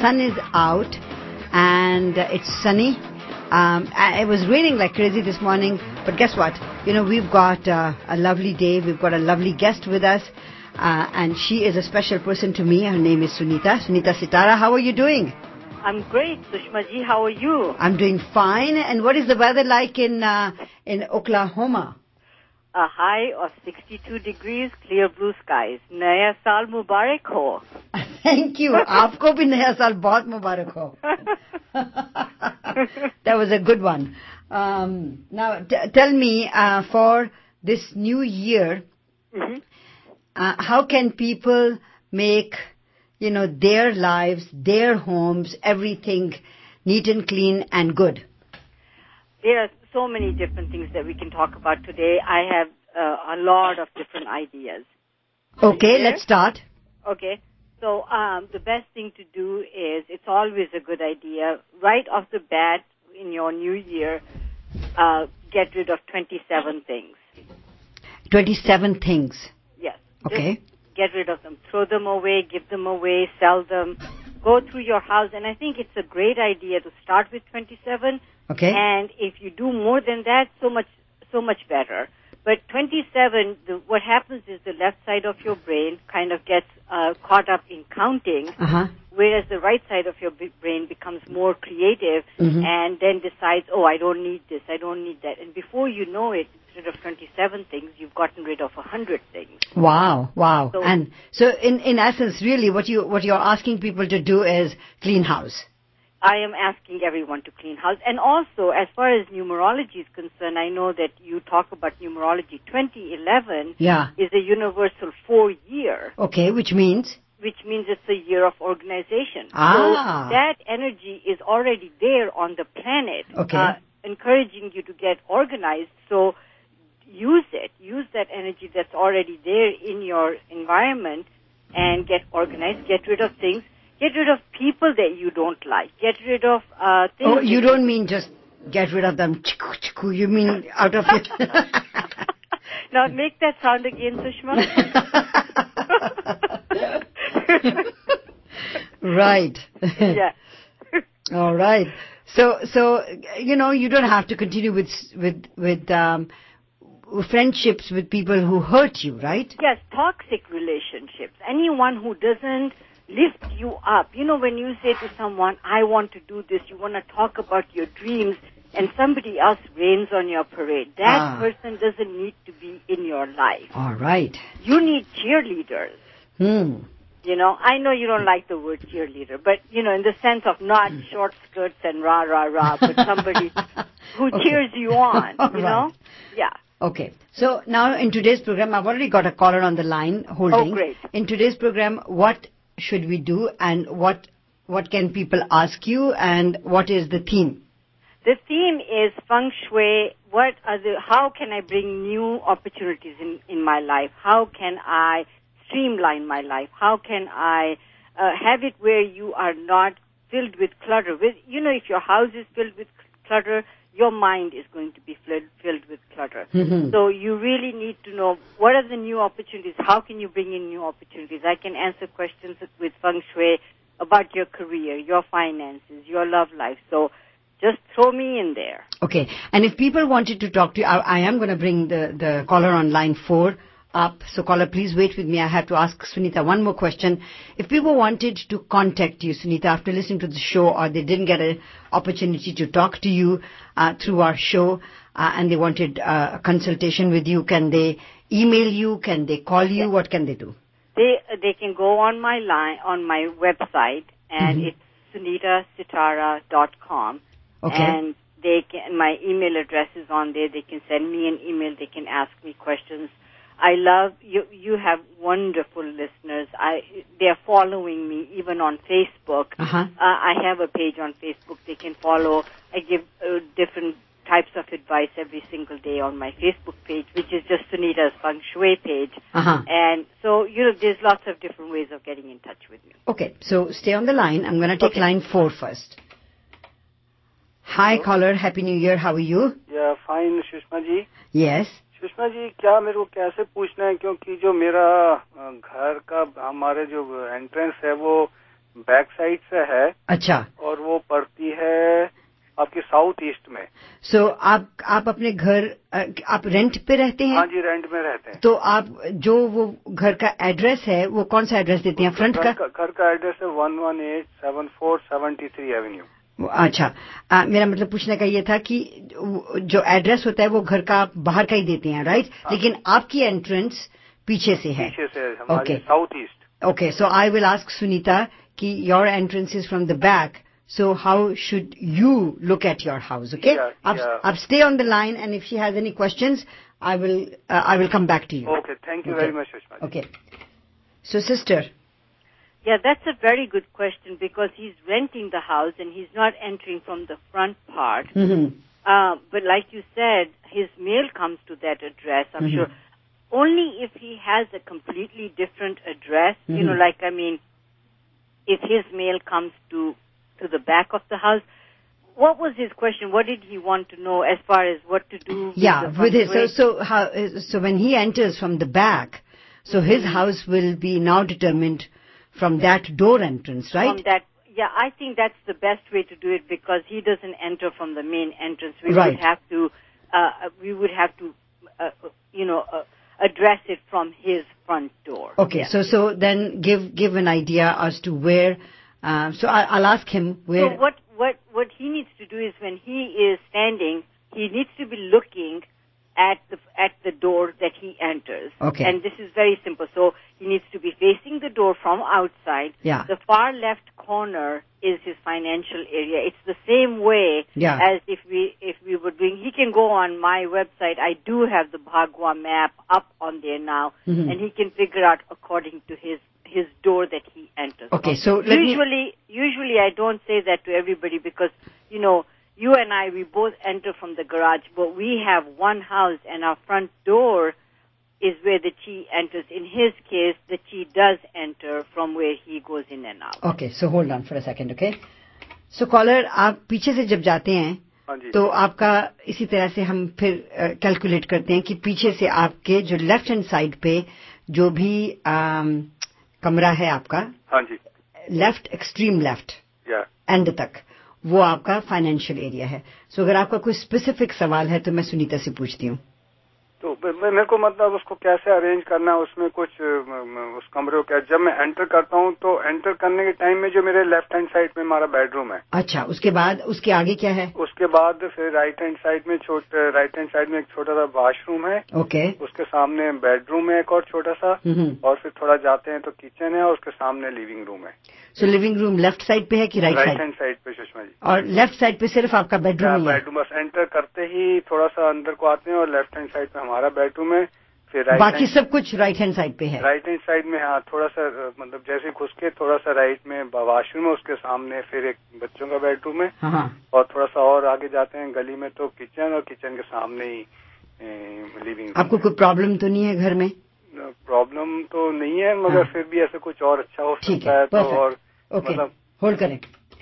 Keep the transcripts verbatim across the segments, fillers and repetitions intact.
sun is out and uh, it's sunny. Um, it was raining like crazy this morning, but guess what? You know, we've got uh, a lovely day. We've got a lovely guest with us, uh, and she is a special person to me. Her name is Sunita, Sunita Sitara. How are you doing? I'm great, Sushma ji. How are you? I'm doing fine. And what is the weather like in uh, in Oklahoma? A high of sixty-two degrees, clear blue skies. Naya Saal Mubarak ho. Thank you. Aapko bhi Naya Saal bahut Mubarak ho. That was a good one. Um, now, t- tell me, uh, for this new year, mm-hmm. uh, how can people make, you know, their lives, their homes, everything neat and clean and good? There are so many different things that we can talk about today. I have uh, a lot of different ideas. Okay, let's start. Okay. So um, the best thing to do is, it's always a good idea, right off the bat in your new year, uh, get rid of twenty-seven things. twenty-seven things? Yes. Okay. Just get rid of them. Throw them away, give them away, sell them. Go through your house, and I think it's a great idea to start with twenty-seven. Okay. And if you do more than that, so much, so much better. But twenty-seven, the, what happens is the left side of your brain kind of gets uh, caught up in counting, uh-huh. whereas the right side of your brain becomes more creative mm-hmm. and then decides, oh, I don't need this, I don't need that. And before you know it, instead of twenty-seven things, you've gotten rid of one hundred things. Wow, wow. So, and so in, in essence, really, what, you, what you're asking people to do is clean house. I am asking everyone to clean house. And also, as far as numerology is concerned, I know that you talk about numerology. twenty eleven yeah. is a universal four-year. Okay, which means? Which means it's a year of organization. Ah. So that energy is already there on the planet, okay. uh, encouraging you to get organized. So use it. Use that energy that's already there in your environment and get organized. Get rid of things. Get rid of people that you don't like. Get rid of uh, things. Oh, you don't mean just get rid of them. You mean out of it. Now, make that sound again, Sushma. Right. Yeah. All right. So, so you know, you don't have to continue with with with um, friendships with people who hurt you, right? Yes, toxic relationships. Anyone who doesn't lift you up. You know, when you say to someone, I want to do this, you want to talk about your dreams, and somebody else rains on your parade. That ah. person doesn't need to be in your life. All right. You need cheerleaders. Hmm. You know, I know you don't like the word cheerleader, but, you know, in the sense of not short skirts and rah, rah, rah, but somebody who okay. cheers you on, you right. know? Yeah. Okay. So now in today's program, I've already got a caller on the line holding. Oh, great. In today's program, what should we do and what what can people ask you and what is the theme? The theme is feng shui. What are the, how can I bring new opportunities in, in my life? How can I streamline my life? How can I uh, have it where you are not filled with clutter? With, you know, if your house is filled with clutter, your mind is going to be filled, filled with clutter. Mm-hmm. So you really need to know what are the new opportunities. How can you bring in new opportunities? I can answer questions with feng shui about your career, your finances, your love life. So just throw me in there. Okay. And if people wanted to talk to you, I, I am going to bring the, the caller on line four up. So caller, please wait with me. I have to ask Sunita one more question. If people wanted to contact you, Sunita, after listening to the show, or they didn't get an opportunity to talk to you uh, through our show, uh, and they wanted uh, a consultation with you, can they email you? Can they call you? Yes. What can they do? They they can go on my line on my website, and mm-hmm. it's sunita sitara dot com. Okay. And they can, my email address is on there. They can send me an email. They can ask me questions. I love you. You have wonderful listeners. I they're following me even on Facebook. Uh-huh. Uh, I have a page on Facebook. They can follow. I give uh, different types of advice every single day on my Facebook page, which is just Sunita's Feng Shui page. Uh-huh. And so, you know, there's lots of different ways of getting in touch with me. Okay, so stay on the line. I'm going to take okay. line four first. Hi, Hello. caller. Happy New Year. How are you? Yeah, fine, Sushma ji. Yes. Sushma ji, क्या मेरे को कैसे पूछना है, क्योंकि जो मेरा घर का हमारे जो एंट्रेंस है वो बैक साइड से है। अच्छा। और वो पड़ती है आपके साउथ ईस्ट में। सो so, आप आप अपने घर आप रेंट पे रहते हैं? हाँ जी, रेंट में रहते हैं। तो आप जो वो घर का एड्रेस है वो कौन सा एड्रेस देते हैं? फ्रंट का घर का एड्रेस है one one eight seven four seventy three avenue. अच्छा, आ, मेरा मतलब पूछने का ये था कि जो एड्रेस होता है वो घर का आप बाहर का ही देते हैं, राइट? लेकिन आपकी एंट्रेंस पीछे से है। पीछे से हमारे south east. Okay, so I will ask Sunita कि your entrance is from the back, so how should you look at your house? Okay, yeah, I'll, yeah. I'll stay on the line, and if she has any questions, I will uh, I will come back to you. Okay, thank you okay. very much, Sushma. Okay, so sister. Yeah, that's a very good question because he's renting the house and he's not entering from the front part. Mm-hmm. Uh, but like you said, his mail comes to that address, I'm mm-hmm. sure. Only if he has a completely different address, mm-hmm. you know, like, I mean, if his mail comes to to the back of the house. What was his question? What did he want to know as far as what to do with yeah, the front with his, so, so, how, so when he enters from the back, so his mm-hmm. house will be now determined from that door entrance, right? From that, yeah, I think that's the best way to do it because he doesn't enter from the main entrance. We right. would have to, uh, we would have to, uh, you know, uh, address it from his front door. Okay, yeah. so so then give give an idea as to where. Uh, so I, I'll ask him where. So what what what he needs to do is when he is standing, he needs to be looking at the at the door that he enters. Okay. And this is very simple. So he needs to be facing the door from outside. Yeah. The far left corner is his financial area. It's the same way yeah. as if we if we were doing. He can go on my website. I do have the Bhagwa map up on there now, mm-hmm. and he can figure out according to his his door that he enters. Okay. So usually, me... usually I don't say that to everybody because you know. You and I, we both enter from the garage, but we have one house and our front door is where the chi enters. In his case, the chi does enter from where he goes in and out. Okay, so hold on for a second, okay? So caller, आप पीछे से जब जाते हैं, तो आपका इसी तरह से हम फिर कैलकुलेट uh, करते हैं कि पीछे से आपके जो लेफ्ट हैंड साइड पे जो भी um, कमरा है आपका, हाँ जी, लेफ्ट एक्सट्रीम लेफ्ट एंड तक वो आपका फाइनेंशियल एरिया है. सो so, अगर आपका कोई स्पेसिफिक सवाल है तो मैं सुनीता से पूछती हूँ. तो मेरे को मतलब उसको कैसे अरेंज करना है, उसमें कुछ उस कमरे को, जब मैं एंटर करता हूँ तो एंटर करने के टाइम में जो मेरे लेफ्ट हैंड साइड में हमारा बेडरूम है. अच्छा, उसके बाद उसके आगे क्या है? उसके बाद फिर राइट हैंड साइड में छोटे राइट हैंड साइड में एक छोटा सा वॉशरूम है. ओके. उसके सामने बेडरूम है एक और छोटा सा, और फिर थोड़ा जाते हैं तो किचन है और उसके सामने लिविंग रूम है. So living room left side पे है कि right side? Right hand side पे सुषमा जी. और लेफ्ट साइड पे सिर्फ आपका बेडरूम ही है? बेडरूम बस एंटर करते ही थोड़ा सा अंदर को आते हैं और लेफ्ट हैंड साइड पे हमारा बेडरूम है. फिर राइट बाकी सब कुछ राइट हैंड साइड पे है? राइट हैंड साइड में हाँ, थोड़ा सा मतलब जैसे घुस के थोड़ा सा राइट में वॉशरूम है, उसके सामने फिर एक बच्चों का बेडरूम है. हाँ. और थोड़ा सा और आगे जाते हैं गली में तो किचन, और किचन के सामने ही लिविंग रूम. आपको कोई प्रॉब्लम तो नहीं है घर में? प्रॉब्लम तो नहीं है, मगर हाँ. फिर भी ऐसे कुछ और अच्छा हो सकता है तो. और मतलब होल्ड करें.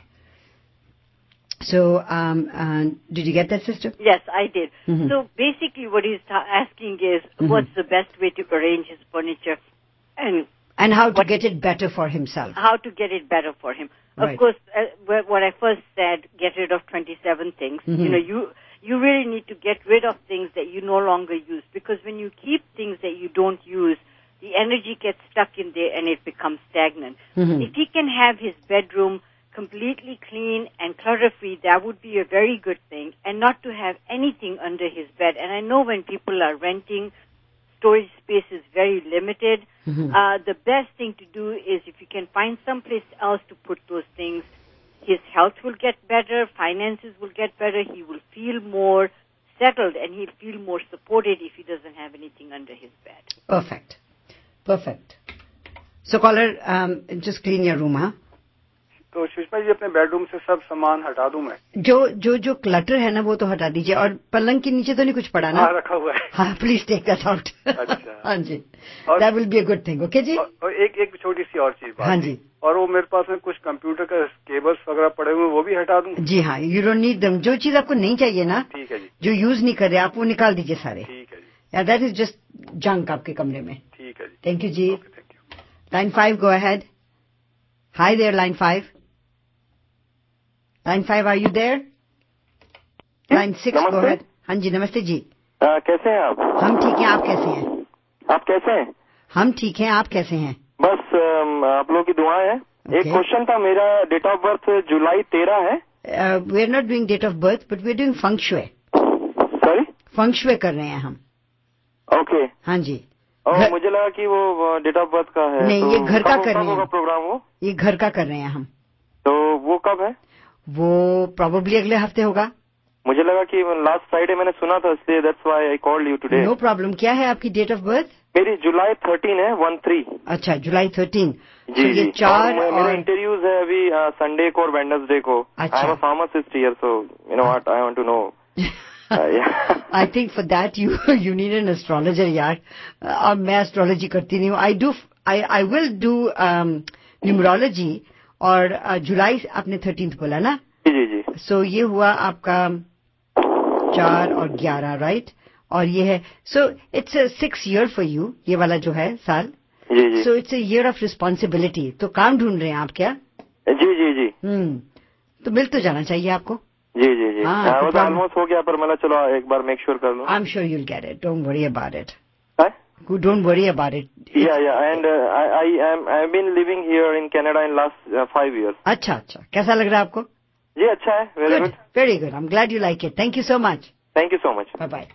So, um, uh, did you get that, sister? Yes, I did. Mm-hmm. So basically what he's ta- asking is mm-hmm. what's the best way to arrange his furniture and and how to what, get it better for himself. How to get it better for him. Right. Of course, uh, what I first said, get rid of twenty-seven things. Mm-hmm. You know, you you really need to get rid of things that you no longer use, because when you keep things that you don't use, the energy gets stuck in there and it becomes stagnant. Mm-hmm. If he can have his bedroom completely clean and clutter-free, that would be a very good thing, and not to have anything under his bed. And I know when people are renting, storage space is very limited. Mm-hmm. Uh, the best thing to do is if you can find someplace else to put those things, his health will get better, finances will get better, he will feel more settled, and he'll feel more supported if he doesn't have anything under his bed. Perfect. Perfect. So, caller, um, just clean your room, huh? तो सुषमा जी अपने bedroom से सब सामान हटा दूं मैं? जो जो जो क्लटर है ना वो तो हटा दीजिए, और पलंग के नीचे तो नहीं कुछ पड़ा ना? हाँ, रखा हुआ है. हाँ, प्लीज टेक दैट आउट. अच्छा. हाँ जी, that will be a good thing. Okay ji. और एक एक छोटी सी और चीज. हाँ जी. और वो मेरे पास में कुछ कंप्यूटर का केबल्स वगैरह पड़े हुए, वो भी हटा दूं? जी हाँ, यू डोंट नीड देम. जो चीज आपको नहीं चाहिए ना, ठीक है जी, जो यूज नहीं कर रहे आप, वो निकाल दीजिए सारे. ठीक है जी. या दैट इज जस्ट जंक आपके कमरे में. ठीक है जी. Thank you ji. Thank you. Line five, go ahead. Hi there, line five. Line five, are you there? Line six, go ahead. हाँ जी, नमस्ते जी. uh, कैसे हैं आप? हम ठीक हैं, आप कैसे हैं? आप कैसे हैं? हम ठीक हैं, आप कैसे हैं? बस um, आप लोगों की दुआएं हैं. okay. एक क्वेश्चन था मेरा. डेट ऑफ बर्थ जुलाई तेरह है. We are not doing date of birth, but we are doing feng shui. Sorry? Feng shui कर रहे हैं हम. ओके. हाँ जी. और मुझे लगा कि वो डेट ऑफ बर्थ का है. नहीं, तो ये घर का कर रहे हैं. प्रोग्राम वो ये घर का कर रहे हैं हम. तो वो कब है? वो प्रोबेबली अगले हफ्ते होगा. मुझे लगा कि लास्ट फ्राइडे मैंने सुना था, इसलिए that's why I called you today. No problem. क्या है आपकी डेट ऑफ बर्थ? मेरी जुलाई थर्टीन है, वन थ्री. अच्छा, जुलाई थर्टीन. जी so, जी. ये चार और, और मेरे इंटरव्यूज है अभी संडे को और वेडनेसडे को. अच्छा. I am a pharmacist here, so you know what I want to know. I think for that you you need an astrologer यार. अब मैं एस्ट्रोलॉजी करती नहीं हूँ. I do I I will do numerology. और जुलाई आपने थर्टीन्थ बोला ना? जी जी. सो so, ये हुआ आपका चार और ग्यारह, राइट? और ये है so it's a six year for you, ये वाला जो है साल. जी जी. So it's a year of responsibility. तो काम ढूंढ रहे हैं आप क्या? जी जी जी. हम्म. तो मिल तो जाना चाहिए आपको. जी जी जी. हाँ, वो तो ऑलमोस्ट हो गया, पर मतलब चलो एक बार मेक श्योर कर लूं. I am sure you will get it. Don't worry about it. Don't worry about it. Yeah, yeah, and uh, I, I am, I've been living here in Canada in last uh, five years. अच्छा अच्छा. कैसा लग रहा है आपको? जी अच्छा है. Very good. good. Very good. I'm glad you like it. Thank you so much. Thank you so much. Bye bye.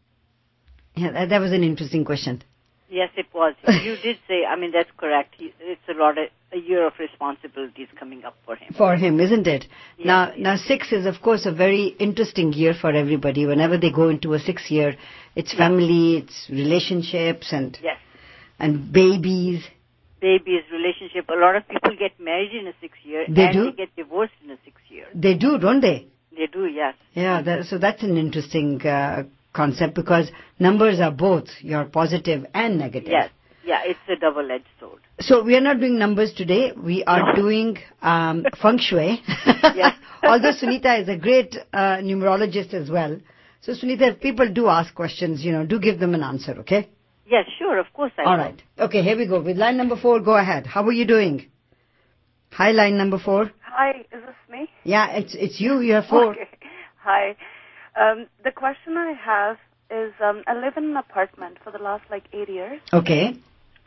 Yeah, that, that was an interesting question. Yes, it was. You did say, I mean, that's correct. He, it's a lot of, a year of responsibilities coming up for him. For him, isn't it? Yes, now, yes. now six is, of course, a very interesting year for everybody. Whenever they go into a six year, it's family, it's relationships and, yes. and babies. Babies, relationship. A lot of people get married in a six year. They and do? they get divorced in a six year. They do, don't they? They do, yes. Yeah, that, so that's an interesting uh, concept because numbers are both, your positive and negative. Yes. Yeah, it's a double-edged sword. So we are not doing numbers today. We are no. doing um, feng shui. Yes. Although Sunita is a great uh, numerologist as well. So Sunita, if people do ask questions, you know, do give them an answer, okay? Yes, sure, of course I All will. right. Okay, here we go. With line number four, go ahead. How are you doing? Hi, line number four. Hi, is this me? Yeah, it's it's you. You have four. Okay. Hi. Um, the question I have is, um, I live in an apartment for the last like eight years. Okay.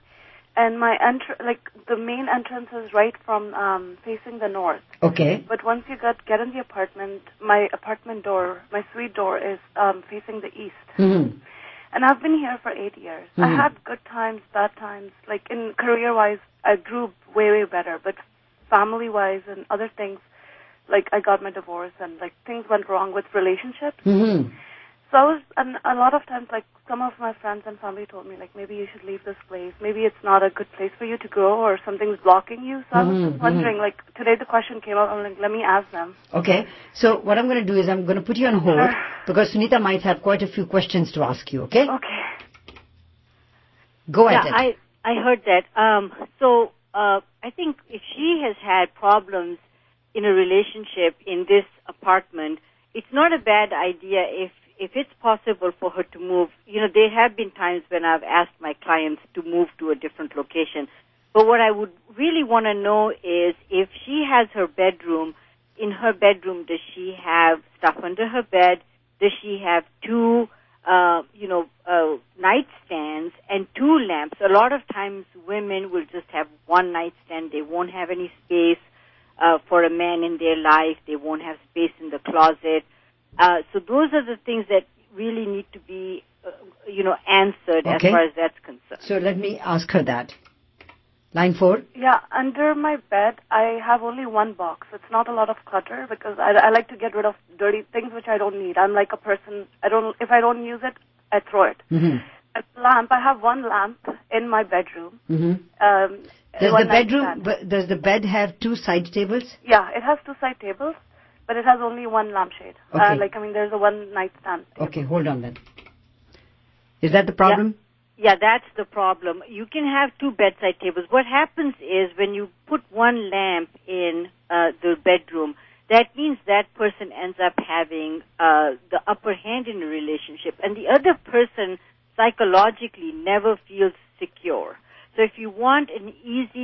And my entr- like the main entrance is right from um, facing the north. Okay. But once you get get in the apartment, my apartment door, my suite door is um, facing the east. Mm-hmm. And I've been here for eight years. Mm-hmm. I had good times, bad times. Like in career-wise, I grew way, way better. But family-wise and other things, like I got my divorce and like things went wrong with relationships. Mm-hmm. So I was, and a lot of times, like some of my friends and family told me, like maybe you should leave this place. Maybe it's not a good place for you to grow, or something's blocking you. So Mm-hmm. I was just wondering, like today the question came up. I'm like, let me ask them. Okay. So what I'm going to do is I'm going to put you on hold Sure. because Sunita might have quite a few questions to ask you. Okay. Okay. Go yeah, ahead. I I heard that. Um, so uh, I think if she has had problems in a relationship in this apartment, it's not a bad idea if if it's possible for her to move. You know, there have been times when I've asked my clients to move to a different location. But what I would really want to know is if she has her bedroom, in her bedroom, does she have stuff under her bed? Does she have two, uh, you know, uh, nightstands and two lamps? A lot of times women will just have one nightstand. They won't have any space uh, for a man in their life. They won't have space in the closet. Uh, so those are the things that really need to be, uh, you know, answered Okay. as far as that's concerned. So let me ask her that. Line four. Yeah, under my bed, I have only one box. It's not a lot of clutter because I, I like to get rid of dirty things which I don't need. I'm like a person, I don't, if I don't use it, I throw it. Mm-hmm. A lamp, I have one lamp in my bedroom. Mm-hmm. Um, Does one the bedroom, nightstand. b- does the bed have two side tables? Yeah, it has two side tables, but it has only one lampshade. Okay. Uh, like, I mean, there's a one nightstand table. Okay, hold on then. Is that the problem? Yeah, that's the problem. You can have two bedside tables. What happens is when you put one lamp in uh, the bedroom, that means that person ends up having uh, the upper hand in a relationship, and the other person psychologically never feels secure. So if you want an easy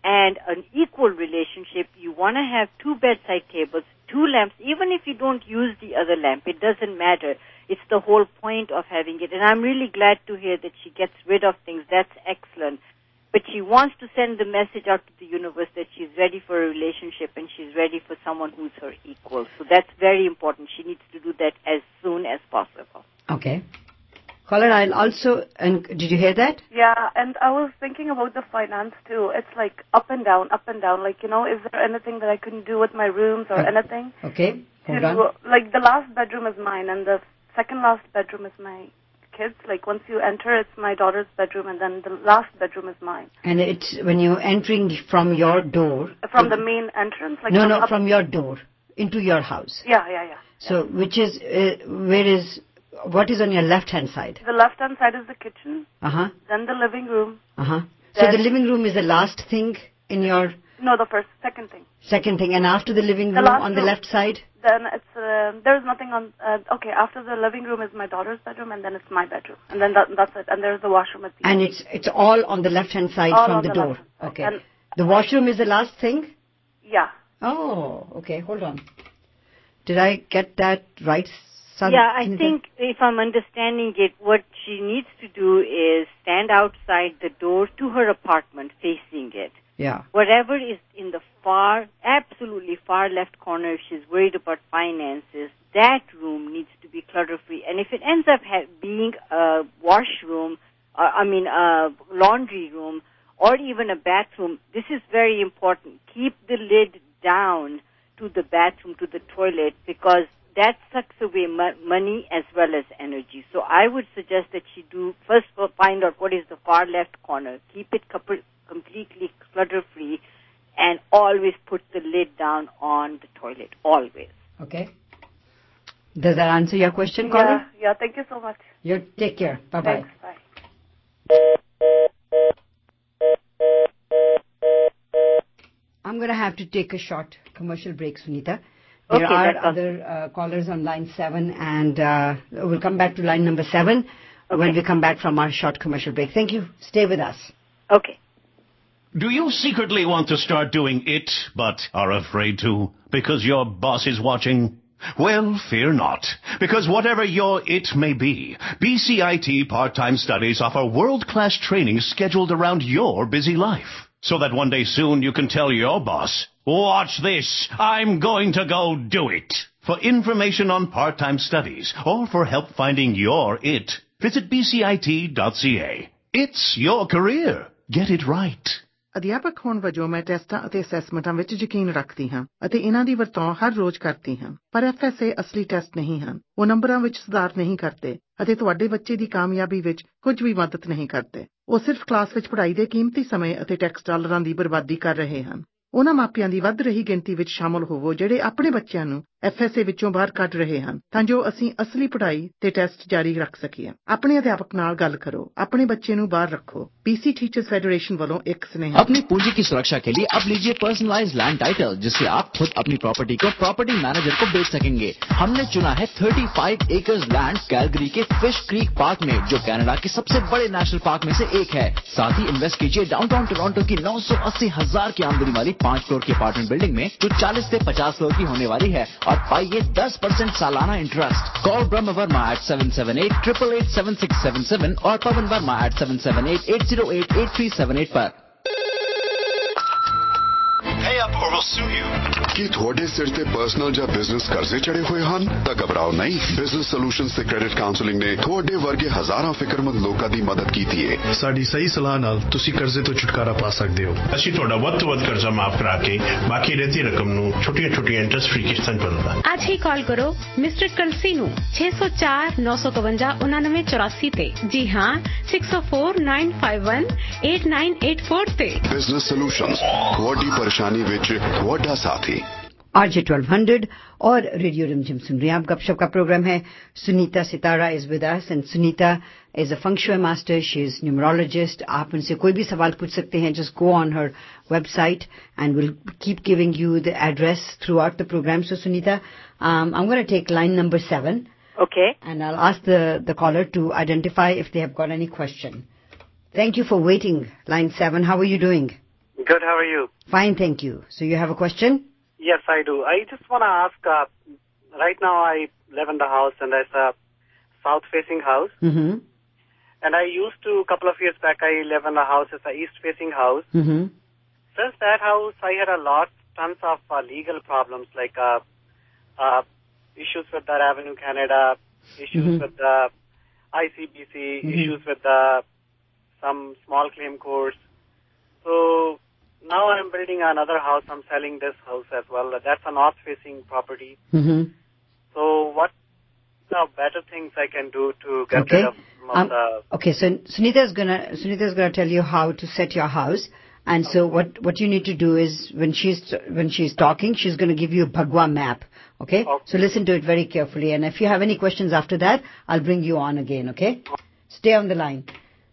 and an equal relationship, you want to have two bedside tables, two lamps. Even if you don't use the other lamp, it doesn't matter. It's the whole point of having it. And I'm really glad to hear that she gets rid of things. That's excellent. But she wants to send the message out to the universe that she's ready for a relationship and she's ready for someone who's her equal. So that's very important. She needs to do that as soon as possible. Okay. Caller, I'll also, and did you hear that? Yeah, and I was thinking about the finance too. It's like up and down, up and down. Like, you know, is there anything that I can do with my rooms or uh, anything? Okay, hold to, on. Like, the last bedroom is mine and the second last bedroom is my kids. Like, once you enter, it's my daughter's bedroom and then the last bedroom is mine. And it's when you're entering from your door? From the main entrance? Like no, from no, up- from your door into your house. Yeah, yeah, yeah. So, which is, uh, where is... What is on your left-hand side? The left-hand side is the kitchen. Uh-huh. Then the living room. Uh-huh. So the living room is the last thing in your... No, the first, second thing. Second thing. And after the living room the on room, the left side? Then it's, uh, there's nothing on, uh, okay, after the living room is my daughter's bedroom and then it's my bedroom. And then that, that's it. And there's the washroom at the And end. it's it's all on the left-hand side all from on the, the door? Side. Okay. And the washroom is the last thing? Yeah. Oh, okay. Hold on. Did I get that right? Son, yeah, I think if I'm understanding it, what she needs to do is stand outside the door to her apartment facing it. Yeah. Whatever is in the far, absolutely far left corner, if she's worried about finances, that room needs to be clutter-free. And if it ends up ha- being a washroom, uh, I mean a laundry room, or even a bathroom, this is very important. Keep the lid down to the bathroom, to the toilet, because that sucks away mo- money as well as energy. So I would suggest that she do first find out what is the far left corner, keep it couple, completely clutter-free, and always put the lid down on the toilet, always. Okay. Does that answer your question, caller? Yeah, yeah, thank you so much. You take care. Bye-bye. Thanks, bye. I'm going to have to take a short commercial break, Sunita. There okay, are other uh, callers on line seven, and uh, we'll come back to line number seven okay. when we come back from our short commercial break. Thank you. Stay with us. Okay. Do you secretly want to start doing it, but are afraid to because your boss is watching? Well, fear not, because whatever your it may be, B C I T Part-Time Studies offer world-class training scheduled around your busy life, so that one day soon you can tell your boss, watch this, I'm going to go do it. For information on part-time studies or for help finding your it, visit b c i t dot c a. It's your career. Get it right. ਅਧਿਆਪਕ ਹੋਣ ਵਜੋਂ ਮੈਂ ਟੈਸਟਾਂ ਅਤੇ ਅਸੈਸਮੈਂਟਾਂ ਵਿੱਚ ਯਕੀਨ ਰੱਖਦੀ ਹਾਂ ਅਤੇ ਇਹਨਾਂ ਦੀ ਵਰਤੋਂ ਹਰ ਰੋਜ਼ ਕਰਦੀ ਹਾਂ, ਪਰ ਐਫ ਐਸ ਏ ਅਸਲੀ ਟੈਸਟ ਨਹੀਂ ਹਨ। ਉਹ ਨੰਬਰਾਂ ਵਿੱਚ ਸੁਧਾਰ ਨਹੀਂ ਕਰਦੇ ਅਤੇ ਤੁਹਾਡੇ ਬੱਚੇ ਦੀ ਕਾਮਯਾਬੀ ਵਿੱਚ ਕੁਝ ਵੀ ਮਦਦ ਨਹੀਂ ਕਰਦੇ। ਉਹ ਸਿਰਫ ਕਲਾਸ ਵਿੱਚ ਪੜ੍ਹਾਈ ਦੇ ਕੀਮਤੀ ਸਮੇਂ ਅਤੇ ਟੈਕਸ ਡਾਲਰਾਂ ਦੀ ਬਰਬਾਦੀ ਕਰ ਰਹੇ ਹਨ। ਉਹਨਾਂ ਮਾਪਿਆਂ ਦੀ ਵੱਧ ਰਹੀ ਗਿਣਤੀ ਵਿੱਚ ਸ਼ਾਮਲ ਹੋਵੋ ਜਿਹੜੇ ਆਪਣੇ ਬੱਚਿਆਂ ਨੂੰ ਐਫ ਐਸ ਏ ਵਿੱਚੋਂ ਬਾਹਰ ਕੱਢ ਰਹੇ ਹਨ, ਤਾਂ ਜੋ ਅਸੀਂ ਅਸਲੀ ਪੜ੍ਹਾਈ ਤੇ ਟੈਸਟ ਜਾਰੀ ਰੱਖ ਸਕੀਏ। ਆਪਣੇ ਅਧਿਆਪਕ ਨਾਲ ਗੱਲ ਕਰੋ, ਆਪਣੇ ਬੱਚੇ ਨੂੰ ਬਾਹਰ ਰੱਖੋ। पीसी टीचर्स फेडरेशन वालों एक स्नेह। अपनी पूंजी की सुरक्षा के लिए अब लीजिए पर्सनलाइज्ड लैंड टाइटल, जिससे आप खुद अपनी प्रॉपर्टी को प्रॉपर्टी मैनेजर को बेच सकेंगे। हमने चुना है पैंतीस एकर्स लैंड कैलगरी के फिश क्रीक पार्क में, जो कनाडा के सबसे बड़े नेशनल पार्क में से एक है। साथ ही इन्वेस्ट कीजिए डाउनटाउन टोरंटो की नौ सौ अस्सी हजार की आमदनी वाली पांच फ्लोर की अपार्टमेंट बिल्डिंग में, जो चालीस से पचास फ्लोर की होने वाली है, और पाइए दस परसेंट सालाना interest. Call Brahm Verma eight seven seven eight triple eight seven six seven seven और Pawan Verma eight seven seven eight eight zero eight eight three seven eight पर। Pay up or we'll sue you. ਕੀ ਤੁਹਾਡੇ ਸਿਰ ਤੇ ਪਰਸਨਲ ਜਾਂ business ਕਰਜ਼ੇ ਚੜੇ ਹੋਏ ਹਨ? ਤਾਂ ਘਬਰਾਓ ਨਹੀਂ। ਬਿਜ਼ਨਸ ਸੋਲੂਸ਼ਨਜ਼ ਤੇ ਕ੍ਰੈਡਿਟ ਕਾਉਂਸਲਿੰਗ ਨੇ ਤੁਹਾਡੇ ਵਰਗੇ ਹਜ਼ਾਰਾਂ ਫਿਕਰਮੰਦ ਲੋਕਾਂ ਦੀ ਮਦਦ ਕੀਤੀ ਹੈ। ਸਾਡੀ ਸਹੀ ਸਲਾਹ ਨਾਲ ਤੁਸੀਂ ਕਰਜ਼ੇ ਤੋਂ ਛੁਟਕਾਰਾ ਪਾ ਸਕਦੇ ਹੋ। ਅਸੀਂ ਤੁਹਾਡਾ ਵੱਧ ਤੋਂ ਵੱਧ ਕਰਜ਼ਾ ਮਾਫ ਕਰਾ ਕੇ ਬਾਕੀ ਰਹਿੰਦੀ ਰਕਮ ਨੂੰ ਛੋਟੀਆਂ-ਛੋਟੀਆਂ ਇੰਟਰਸਟ ਫ੍ਰੀ ਕਿਸ਼ਤਾਂ ਭਰਦਾ। ਅੱਜ ਹੀ ਕਾਲ ਕਰੋ ਮਿਸਟਰ ਕਲਸੀ ਨੂੰ ਛੇ ਸੌ ਚਾਰ ਨੌ ਸੌ ਇਕਵੰਜਾ ਉਨਾਨਵੇਂ ਚੌਰਾਸੀ ਤੇ। ਜੀ ਹਾਂ six oh four nine five one eight nine eight four ਤੇ। ਬਿਜ਼ਨਸ ਸੋਲੂਸ਼ਨਜ਼, ਤੁਹਾਡੀ ਪਰੇਸ਼ਾਨੀ ਵਿੱਚ ਤੁਹਾਡਾ ਸਾਥੀ। आर जे ट्वेल्व हंड्रेड और रेडियो रिमझिम सुन रहे हैं आप। गपशप का प्रोग्राम है। Sunita Sitara is with us and Sunita is a feng shui master, she is numerologist. आप उनसे कोई भी सवाल पूछ सकते हैं। Just go on her website and will keep giving you the address throughout the programme. So Sunita, I am going to take line number seven. Okay. And I'll ask the, the caller to identify if they have got any question. Thank you for waiting. Line seven, how are you doing? Good, how are you? Fine, thank you. So you have a question? Yes, I do. I just want to ask, uh, right now I live in the house and it's a south-facing house. Mm-hmm. And I used to, a couple of years back, I live in a house, it's an east-facing house. Mm-hmm. Since that house, I had a lot, tons of uh, legal problems, like uh, uh, issues with the Revenue Canada, issues Mm-hmm. with the I C B C, Mm-hmm. issues with the some small claim courts. So now I'm building another house. I'm selling this house as well. That's a north-facing property. Mm-hmm. So what the better things I can do to get Okay. rid of some of Um, the... okay, so Sunita is gonna Sunita is gonna tell you how to set your house, and so what what you need to do is when she's when she's talking, she's gonna give you a Bhagwa map. Okay? Okay. So listen to it very carefully, and if you have any questions after that, I'll bring you on again. Okay? Stay on the line.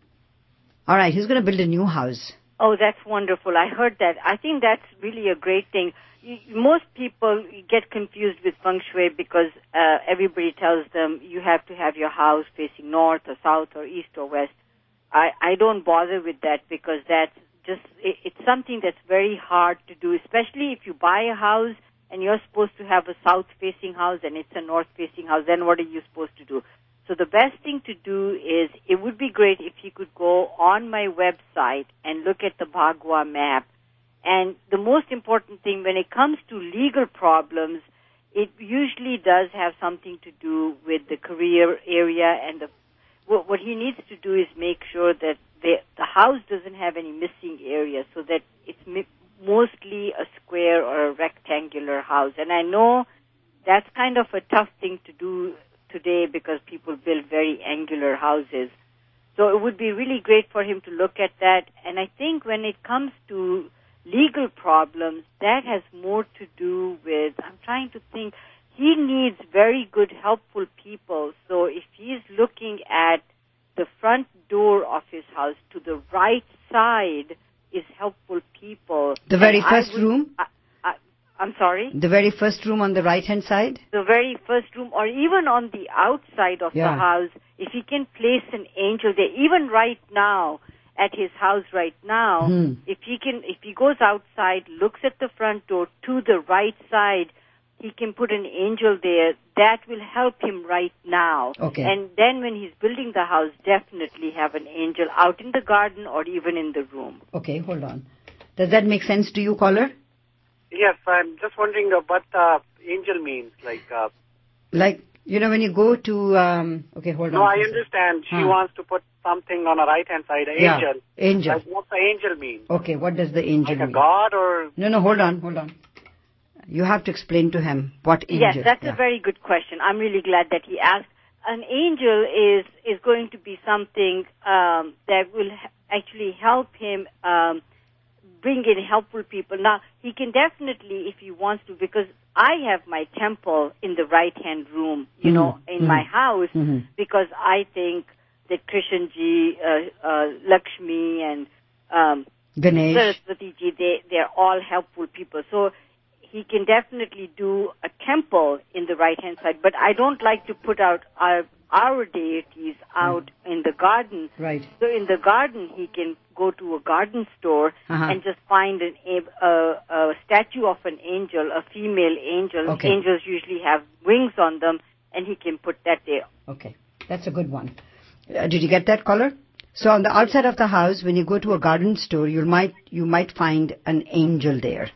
All right, who's gonna build a new house? Oh, that's wonderful. I heard that. I think that's really a great thing. You, most people get confused with feng shui because uh, everybody tells them you have to have your house facing north or south or east or west. I, I don't bother with that because that's just, it, it's something that's very hard to do, especially if you buy a house and you're supposed to have a south-facing house and it's a north-facing house, then what are you supposed to do? So the best thing to do is, it would be great if you could go on my website and look at the Bhagwa map. And the most important thing, when it comes to legal problems, it usually does have something to do with the career area. And the, what, what he needs to do is make sure that the, the house doesn't have any missing areas, so that it's mi- mostly a square or a rectangular house. And I know that's kind of a tough thing to do today because people build very angular houses. So it would be really great for him to look at that. And I think when it comes to legal problems, that has more to do with, I'm trying to think, he needs very good, helpful people. So if he's looking at the front door of his house, to the right side is helpful people. The very And I first would- room? I, I, I'm sorry? The very first room on the right-hand side? The very first room, or even on the outside of Yeah. the house, if he can place an angel there, even right now, at his house right now, Hmm. if he can, if he goes outside, looks at the front door to the right side, he can put an angel there. That will help him right now. Okay. And then when he's building the house, definitely have an angel out in the garden or even in the room. Okay, hold on. Does that make sense to you, caller? Yes, I'm just wondering uh, what uh, angel means. Like, uh, Like, you know, when you go to, um, okay, hold on. no, I understand. She Huh. wants to put something on a right-hand side, an Yeah, angel. angel. Like, what's the angel mean? Okay, what does the angel Like a mean? god or... No, no, hold on, hold on. You have to explain to him what angel. Yes, that's yeah. a very good question. I'm really glad that he asked. An angel is is going to be something um, that will ha- actually help him um, bring in helpful people. Now, he can definitely, if he wants to, because I have my temple in the right-hand room, you Mhm, know, in mhm, my house, mhm. because I think that Krishnji, uh, uh, Lakshmi, and um, Ganesh. Saraswati ji, they, they're all helpful people. So he can definitely do a temple in the right-hand side, but I don't like to put out our, our deities out in the garden. Right. So in the garden, he can go to a garden store Uh-huh. and just find an, a, a, a statue of an angel, a female angel. Okay. Angels usually have wings on them, and he can put that there. Okay, that's a good one. Uh, did you get that, caller? So on the outside of the house, when you go to a garden store, you might you might find an angel there.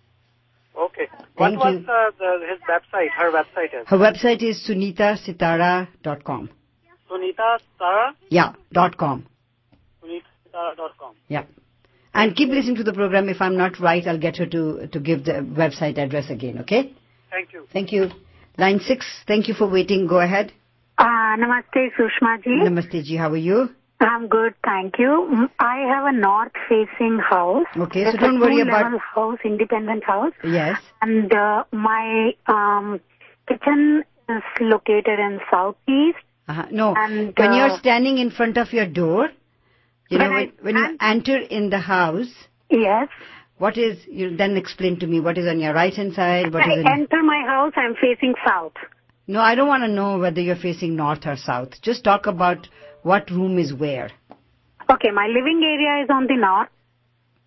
Okay. Thank what you. was uh, the, his website, her website is? Her website is sunita sitara dot com. Sunita Sara? Yeah, dot com. sunita sara dot com. Yeah. And keep listening to the program. If I'm not right, I'll get her to, to give the website address again, okay? Thank you. Thank you. Line six, thank you for waiting. Go ahead. Uh, namaste, Sushma ji. Namaste ji, how are you? I'm good, thank you. Mm, I have a north-facing house. Okay, so It's don't a worry about- two-level house, independent house. Yes. And uh, my um, kitchen is located in southeast. Uh-huh. No, And, when uh, you're standing in front of your door, you When know, I when, when you enter in the house, yes, what is, you then explain to me, what is on your right-hand side, what I is in... enter my house, I'm facing south. No, I don't want to know whether you're facing north or south. Just talk about what room is where. Okay, my living area is on the north.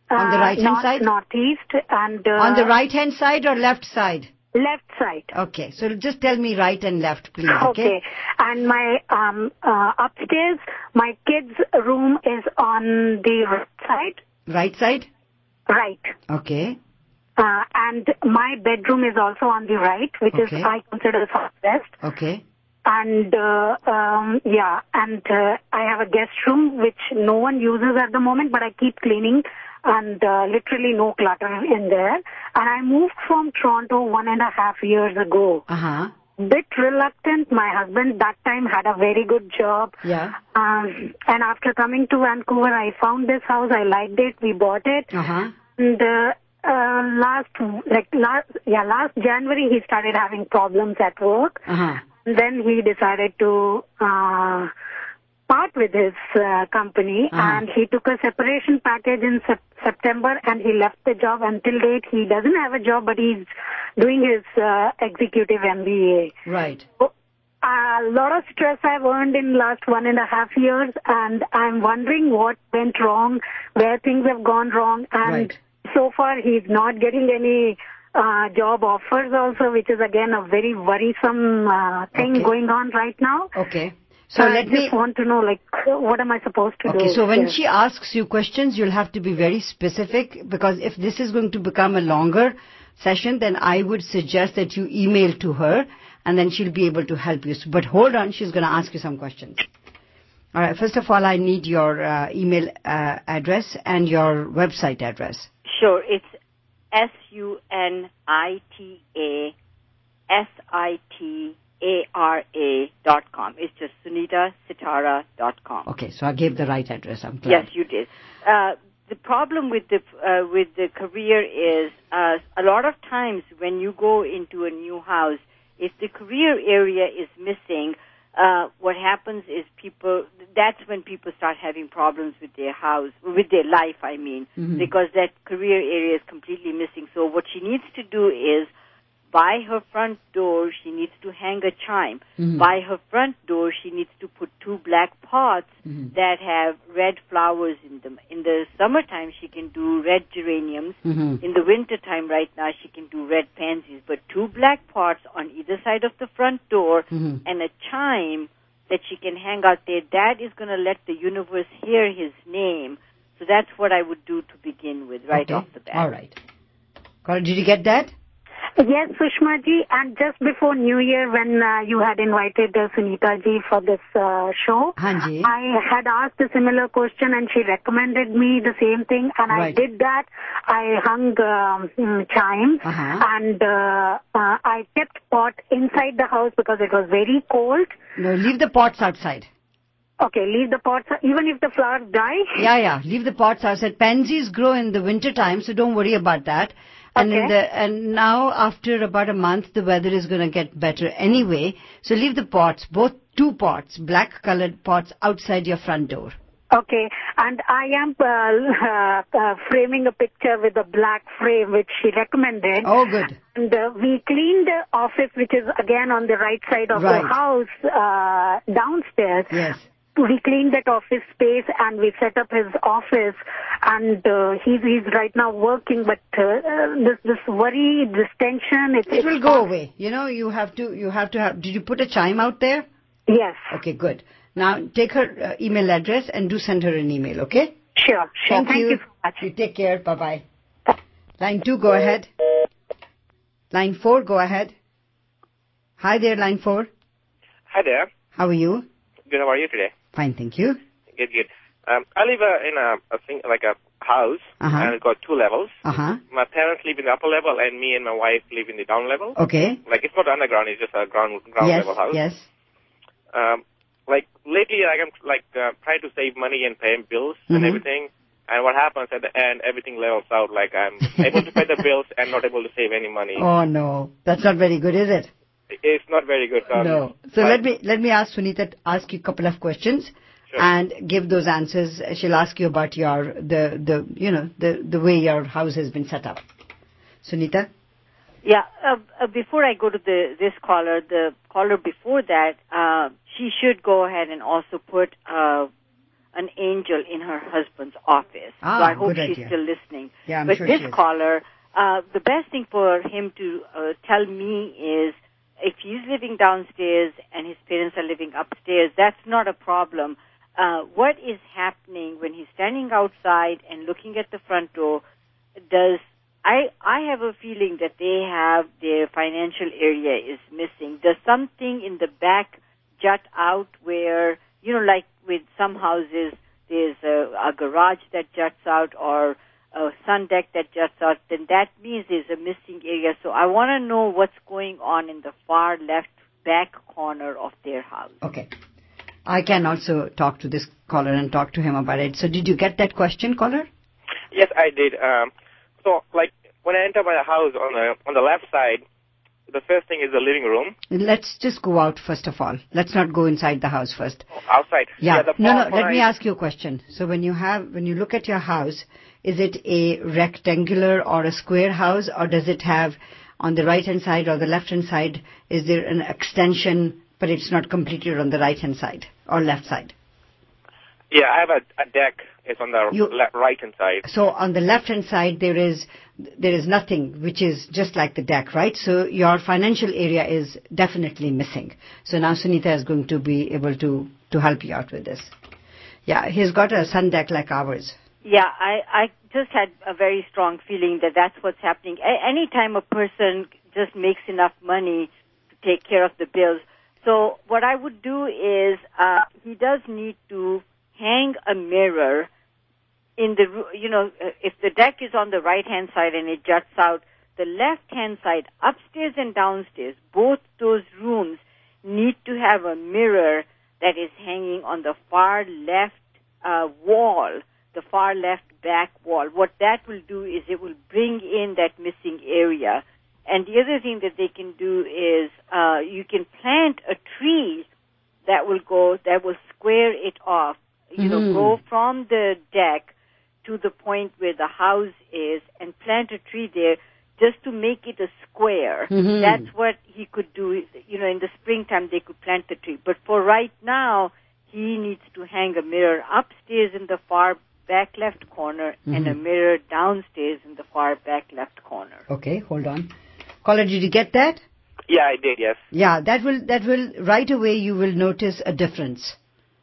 On the right hand north, side? Northeast and... Uh, on the right hand side or left side? Left side. Okay, so just tell me right and left, please, okay? Okay, and my um uh, upstairs, my kids' room is on the right side. Right side? Right. Okay. Uh, and my bedroom is also on the right, which Okay. is, I consider, southwest. Okay. And, uh, um, yeah, and uh, I have a guest room, which no one uses at the moment, but I keep cleaning, and uh, literally no clutter in there. And I moved from Toronto one and a half years ago. Uh-huh. Bit reluctant. My husband that time had a very good job. Yeah. Um, and after coming to Vancouver, I found this house. I liked it. We bought it. Uh-huh. And uh, uh, last, like last, yeah, last January, he started having problems at work. Uh-huh. And then he decided to uh, part with his uh, company, Uh-huh. and he took a separation package in sep- September, and he left the job. Until date, he doesn't have a job, but he's doing his uh, executive M B A. Right. So, a lot of stress I've earned in last one and a half years, and I'm wondering what went wrong, where things have gone wrong, and Right. so far he's not getting any uh, job offers also, which is again a very worrisome uh, thing Okay. going on right now. Okay. So I let just me... want to know, like, what am I supposed to do? Okay, so when here? she asks you questions, you'll have to be very specific, because if this is going to become a longer session, then I would suggest that you email to her, and then she'll be able to help you. But hold on, she's going to ask you some questions. All right, first of all, I need your uh, email uh, address and your website address. Sure, it's S U N I T A S I T A R A dot com. It's just Sunita Sitara dot com. Okay, so I gave the right address. I'm glad. Yes, you did. Uh, the problem with the uh, with the career is uh, a lot of times when you go into a new house, if the career area is missing, uh, what happens is people, that's when people start having problems with their house, with their life, I mean, Mhm. because that career area is completely missing. So what she needs to do is, by her front door, she needs to hang a chime. Mhm. By her front door, she needs to put two black pots Mhm. that have red flowers in them. In the summertime, she can do red geraniums. Mhm. In the wintertime, right now, she can do red pansies. But two black pots on either side of the front door Mhm. and a chime that she can hang out there, that is going to let the universe hear his name. So that's what I would do to begin with, right Okay. off the bat. All right. Carl, did you get that? Yes, Sushma ji, and just before New Year, when uh, you had invited uh, Sunita ji for this uh, show, Hanji. I had asked a similar question, and she recommended me the same thing, and I Right. did that. I hung um, mm, chimes, Uh-huh. and uh, uh, I kept pot inside the house because it was very cold. No, leave the pots outside. Okay, leave the pots, even if the flowers die? Yeah, yeah. Leave the pots outside. Pansies grow in the winter time, so don't worry about that. And in Okay. the and now after about a month, the weather is going to get better anyway. So leave the pots, both two pots, black colored pots, outside your front door. Okay, and I am uh, uh, uh, framing a picture with a black frame, which she recommended. Oh, good. And uh, we cleaned the office, which is again on the right side of Right. the house, uh, downstairs. Yes. We cleaned that office space and we set up his office, and uh, he's he's right now working. But uh, uh, this this worry, this tension, it's, It will it's go not- away. You know, you have to you have to have. Did you put a chime out there? Yes. Okay, good. Now take her uh, email address and do send her an email. Okay. Sure. Sure. Thank, Thank you. you so much. You take care. Bye bye. Line two, go ahead. Line four, go ahead. Hi there, line four. Hi there. How are you? Good. How are you today? Fine, thank you. Good. Good. Um, I live uh, in a, a thing like a house, Uh-huh. and it's got two levels. Uh huh. My parents live in the upper level, and me and my wife live in the down level. Okay. Like it's not underground; it's just a ground ground Yes. level house. Yes. Um, like lately, like I'm like uh, trying to save money and pay bills and Mhm. everything. And what happens at the end, everything levels out. Like I'm able to pay the bills and not able to save any money. Oh no, that's not very good, is it? It's not very good. Um, No. So like- let me let me ask Sunita to ask you a couple of questions. Sure. And give those answers. She'll ask you about your the the you know the the way your house has been set up. Sunita. Yeah, uh, uh, before I go to the this caller, the caller before that, uh, she should go ahead and also put uh, an angel in her husband's office. Ah, so I hope good she's idea. still listening. Yeah, I'm but sure this she is. caller, uh, the best thing for him to uh, tell me is if he's living downstairs and his parents are living upstairs, that's not a problem. Uh, what is happening when he's standing outside and looking at the front door? Does I I have a feeling that they have their financial area is missing. Does something in the back jut out where, you know, like with some houses, there's a, a garage that juts out or a sun deck that juts out, then that means there's a missing area. So I want to know what's going on in the far left back corner of their house. Okay. I can also talk to this caller and talk to him about it. So did you get that question, caller? Yes, I did. Um, so, like, when I enter my house on the on the left side, the first thing is the living room. Let's just go out first of all. Let's not go inside the house first. Outside. Yeah. yeah the no, part no. Let I, me ask you a question. So when you have, when you look at your house, is it a rectangular or a square house, or does it have on the right hand side or the left hand side? Is there an extension, but it's not completed on the right hand side or left side? Yeah, I have a, a deck. It's on the You, le- right hand side. So on the left hand side there is there is nothing, which is just like the deck, right? So your financial area is definitely missing. So now Sunita is going to be able to to help you out with this. Yeah, he's got a sun deck like ours. Yeah, I, I just had a very strong feeling that that's what's happening. A- anytime a person just makes enough money to take care of the bills. So what I would do is uh, he does need to hang a mirror in the, you know, if the deck is on the right-hand side and it juts out, the left-hand side, upstairs and downstairs, both those rooms need to have a mirror that is hanging on the far left uh, wall, the far left back wall. What that will do is it will bring in that missing area. And the other thing that they can do is uh, you can plant a tree that will go, that will square it off. You know, Mm-hmm. go from the deck to the point where the house is and plant a tree there just to make it a square. Mm-hmm. That's what he could do. You know, in the springtime they could plant the tree. But for right now, he needs to hang a mirror upstairs in the far back left corner mm-hmm. and a mirror downstairs in the far back left corner. Okay, hold on. Caller, did you get that? Yeah, I did, yes. Yeah, that will, that will, right away you will notice a difference.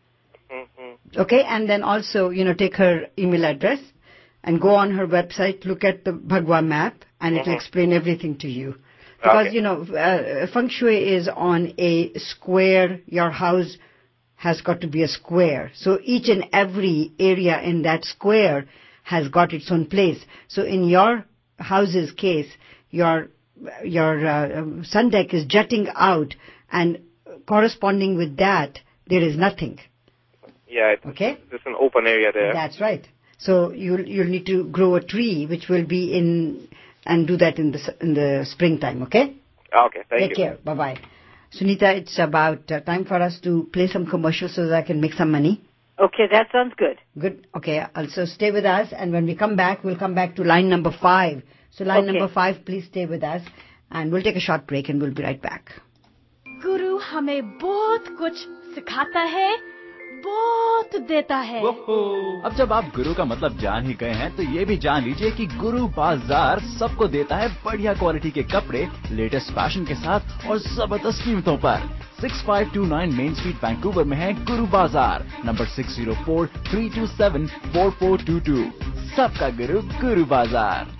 Mm-hmm. Okay, and then also, you know, take her email address and go on her website, look at the Bhagwa map, and it will Mm-hmm. explain everything to you. Because, okay. you know, uh, feng shui is on a square. Your house has got to be a square. So each and every area in that square has got its own place. So in your house's case, your your uh, sun deck is jutting out, and corresponding with that, there is nothing. Yeah, it's, okay. There's an open area there. That's right. So you'll you'll need to grow a tree, which will be in, and do that in the in the springtime. Okay. Okay. Thank Take you. Take care. Bye bye. Sunita, it's about uh, time for us to play some commercials so that I can make some money. Okay, that sounds good. Good. Okay. Also stay with us, and when we come back, we'll come back to line number five. So line okay. number five, please stay with us, and we'll take a short break, and we'll be right back. गुरु हमें बहुत कुछ सिखाता है, बहुत देता है। अब जब आप गुरु का मतलब जान ही गए हैं, तो ये भी जान लीजिए कि गुरु बाजार सबको देता है बढ़िया क्वालिटी के कपड़े, लेटेस्ट फैशन के साथ और जबरदस्त कीमतों पर। Six five two nine Main Street Vancouver में है Guru Bazaar, number six zero four three two seven four four two two. सबका गुरु गुरु बाजार।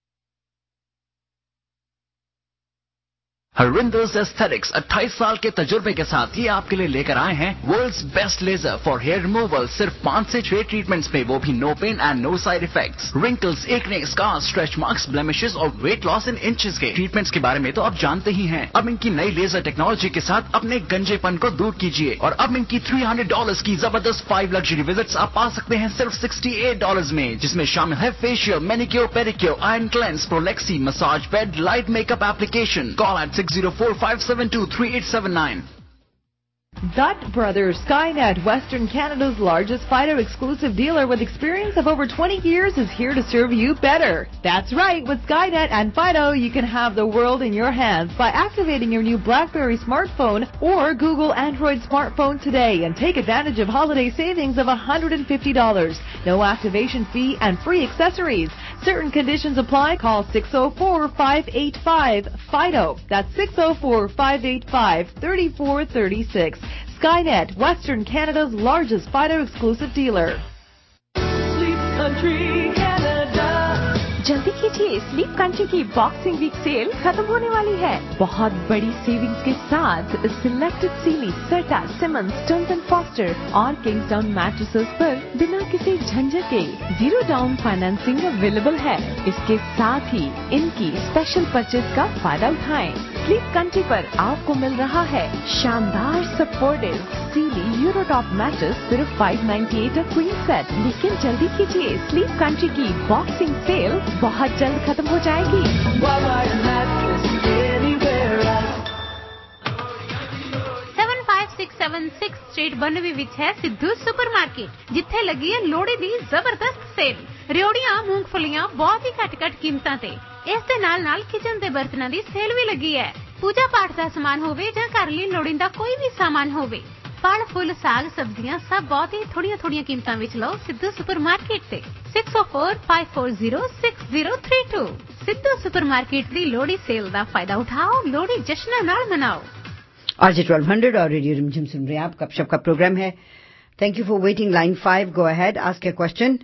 हरविंदर्स एस्थेटिक्स अट्ठाईस साल के तजुर्बे के साथ ये आपके लिए लेकर आए हैं world's best laser for hair removal. सिर्फ पाँच से छह ट्रीटमेंट्स में, वो भी no pain and no side effects. Wrinkles, acne, scars, stretch marks, blemishes और वेट लॉस इन इंचेस के ट्रीटमेंट्स के बारे में तो आप जानते ही हैं। अब इनकी नई लेजर टेक्नोलॉजी के साथ अपने गंजेपन को दूर कीजिए, और अब इनकी तीन सौ डॉलर्स की जबरदस्त फाइव लग्जरी विजिट्स आप पा सकते हैं सिर्फ अड़सठ डॉलर्स में, जिसमें शामिल है facial, manicure, pedicure, iron cleanse, प्रोलेक्सी, massage bed, light makeup application. Call at six zero four five seven two three eight seven nine. Dutt Brothers Skynet, Western Canada's largest Fido exclusive dealer with experience of over twenty years, is here to serve you better. That's right, with Skynet and Fido, you can have the world in your hands by activating your new BlackBerry smartphone or Google Android smartphone today and take advantage of holiday savings of one hundred fifty dollars. No activation fee and free accessories. Certain conditions apply. Call six oh four, five eight five, FIDO. That's six oh four, five eight five, three four three six. Skynet, Western Canada's largest Fido exclusive dealer. Sleep Country Canada. जल्दी कीजिए, Sleep Country की boxing week sale खत्म होने वाली है। बहुत बड़ी savings के साथ selected Sealy, Serta, Simmons, Stearns and Foster और किंग्सडाउन मैट्रेसेस पर बिना किसी झंझट के जीरो डाउन फाइनेंसिंग अवेलेबल है। इसके साथ ही इनकी स्पेशल परचेज का फायदा उठाएं। स्लीप कंट्री पर आपको मिल रहा है शानदार सपोर्टिव सीली यूरोटॉप मैट्रेस सिर्फ पाँच सौ अट्ठानवे क्वीन सेट। लेकिन जल्दी कीजिए, स्लीप कंट्री की बॉक्सिंग सेल बहुत जल्द खत्म हो जाएगी। seven five six seven sixth street Burnaby विच है सिद्धू सुपरमार्केट, जिथे लगी है लोहड़ी दी जबरदस्त सेल। रियोड़ियां, मूंगफलियां बहुत ही घट घट कीमतां ते। इस दे नाल नाल किचन दे बर्तनां दी सेल भी लगी है। पूजा पाठ दा सामान होवे जां घर लई लोड़ींदा कोई भी सामान होवे, फल फुल साग सब्जियां सब बहुत ही थोड़ियां थोड़ियां कीमतां विच लो सिद्धू सुपरमार्केट ते। six oh four, five four zero, six zero three two। Sidhu supermarket दी लोहड़ी सेल दा फायदा उठाओ, लोहड़ी जश्न नाल मनाओ। आरजे ट्वेल्व हंड्रेड और रेडियो रिमझिम सुन रहे हैं आप। गपशप का प्रोग्राम है। Thank you for waiting. Line five, go ahead, ask your question.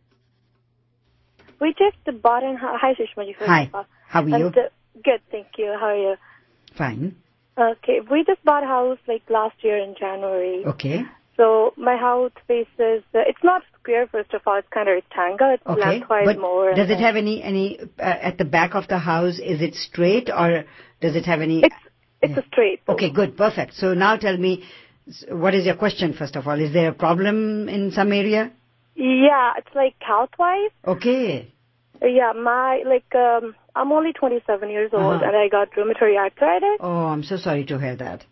We just bought in. Hi, Sushma ji. Hi. How are you? And, uh, good, thank you. How are you? Fine. Okay, we just bought a house like last year in January. Okay. So my house faces. Uh, it's not square. First of all, it's kind of rectangle. It's Okay. lengthwise But more. does it have any any uh, at the back of the house? Is it straight or does it have any? It's it's a straight. Okay, good, perfect. So now tell me, what is your question? First of all, is there a problem in some area? Yeah, it's like health-wise. Okay. Yeah, my like um, I'm only twenty-seven years old, Uh-huh. and I got rheumatoid arthritis. Oh, I'm so sorry to hear that.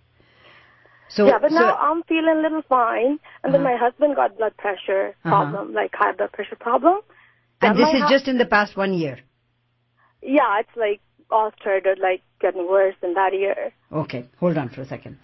So yeah, but so, now I'm feeling a little fine, and Uh-huh. then my husband got blood pressure problem, like high blood pressure problem. and And this my is hu- just in the past one year. Yeah, it's like all started like getting worse in that year. Okay, hold on for a second.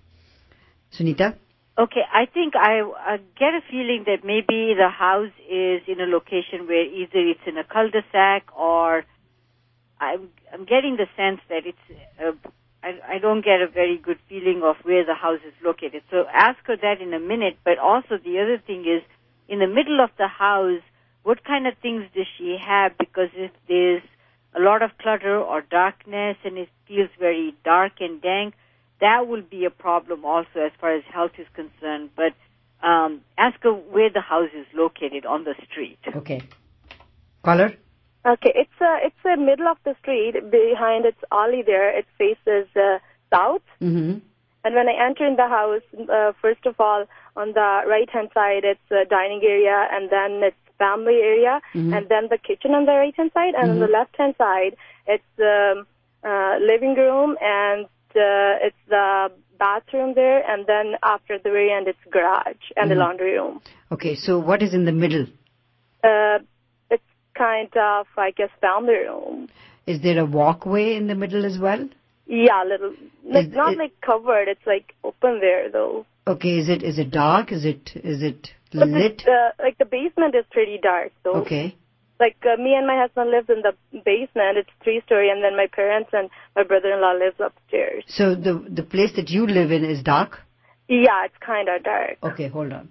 Sunita? Okay, I think I uh, get a feeling that maybe the house is in a location where either it's in a cul-de-sac or I'm, I'm getting the sense that it's, uh, I, I don't get a very good feeling of where the house is located. So ask her that in a minute, but also the other thing is, in the middle of the house, what kind of things does she have? Because if there's a lot of clutter or darkness and it feels very dark and dank, that will be a problem also as far as health is concerned. But um, ask her where the house is located on the street. Okay. Caller? Okay, it's a it's a middle of the street. Behind its alley there, it faces uh, south. Mm-hmm. And when I enter in the house, uh, first of all, on the right-hand side, it's a dining area, and then it's family area, Mhm. and then the kitchen on the right-hand side, and on the Mhm. left-hand side, it's um, uh, living room, and uh, it's the bathroom there, and then after the very end, it's garage and Mhm. the laundry room. Okay, so what is in the middle? Uh, it's kind of, I guess, family room. Is there a walkway in the middle as well? Yeah, little, like, Is not it- like covered. It's like open there, though. Okay, is it is it dark? Is it is it But lit? the, uh, like the basement is pretty dark, though. Okay. Like uh, me and my husband lives in the basement. It's three story, and then my parents and my brother-in-law lives upstairs. So the the place that you live in is dark? Yeah, it's kind of dark. Okay, hold on.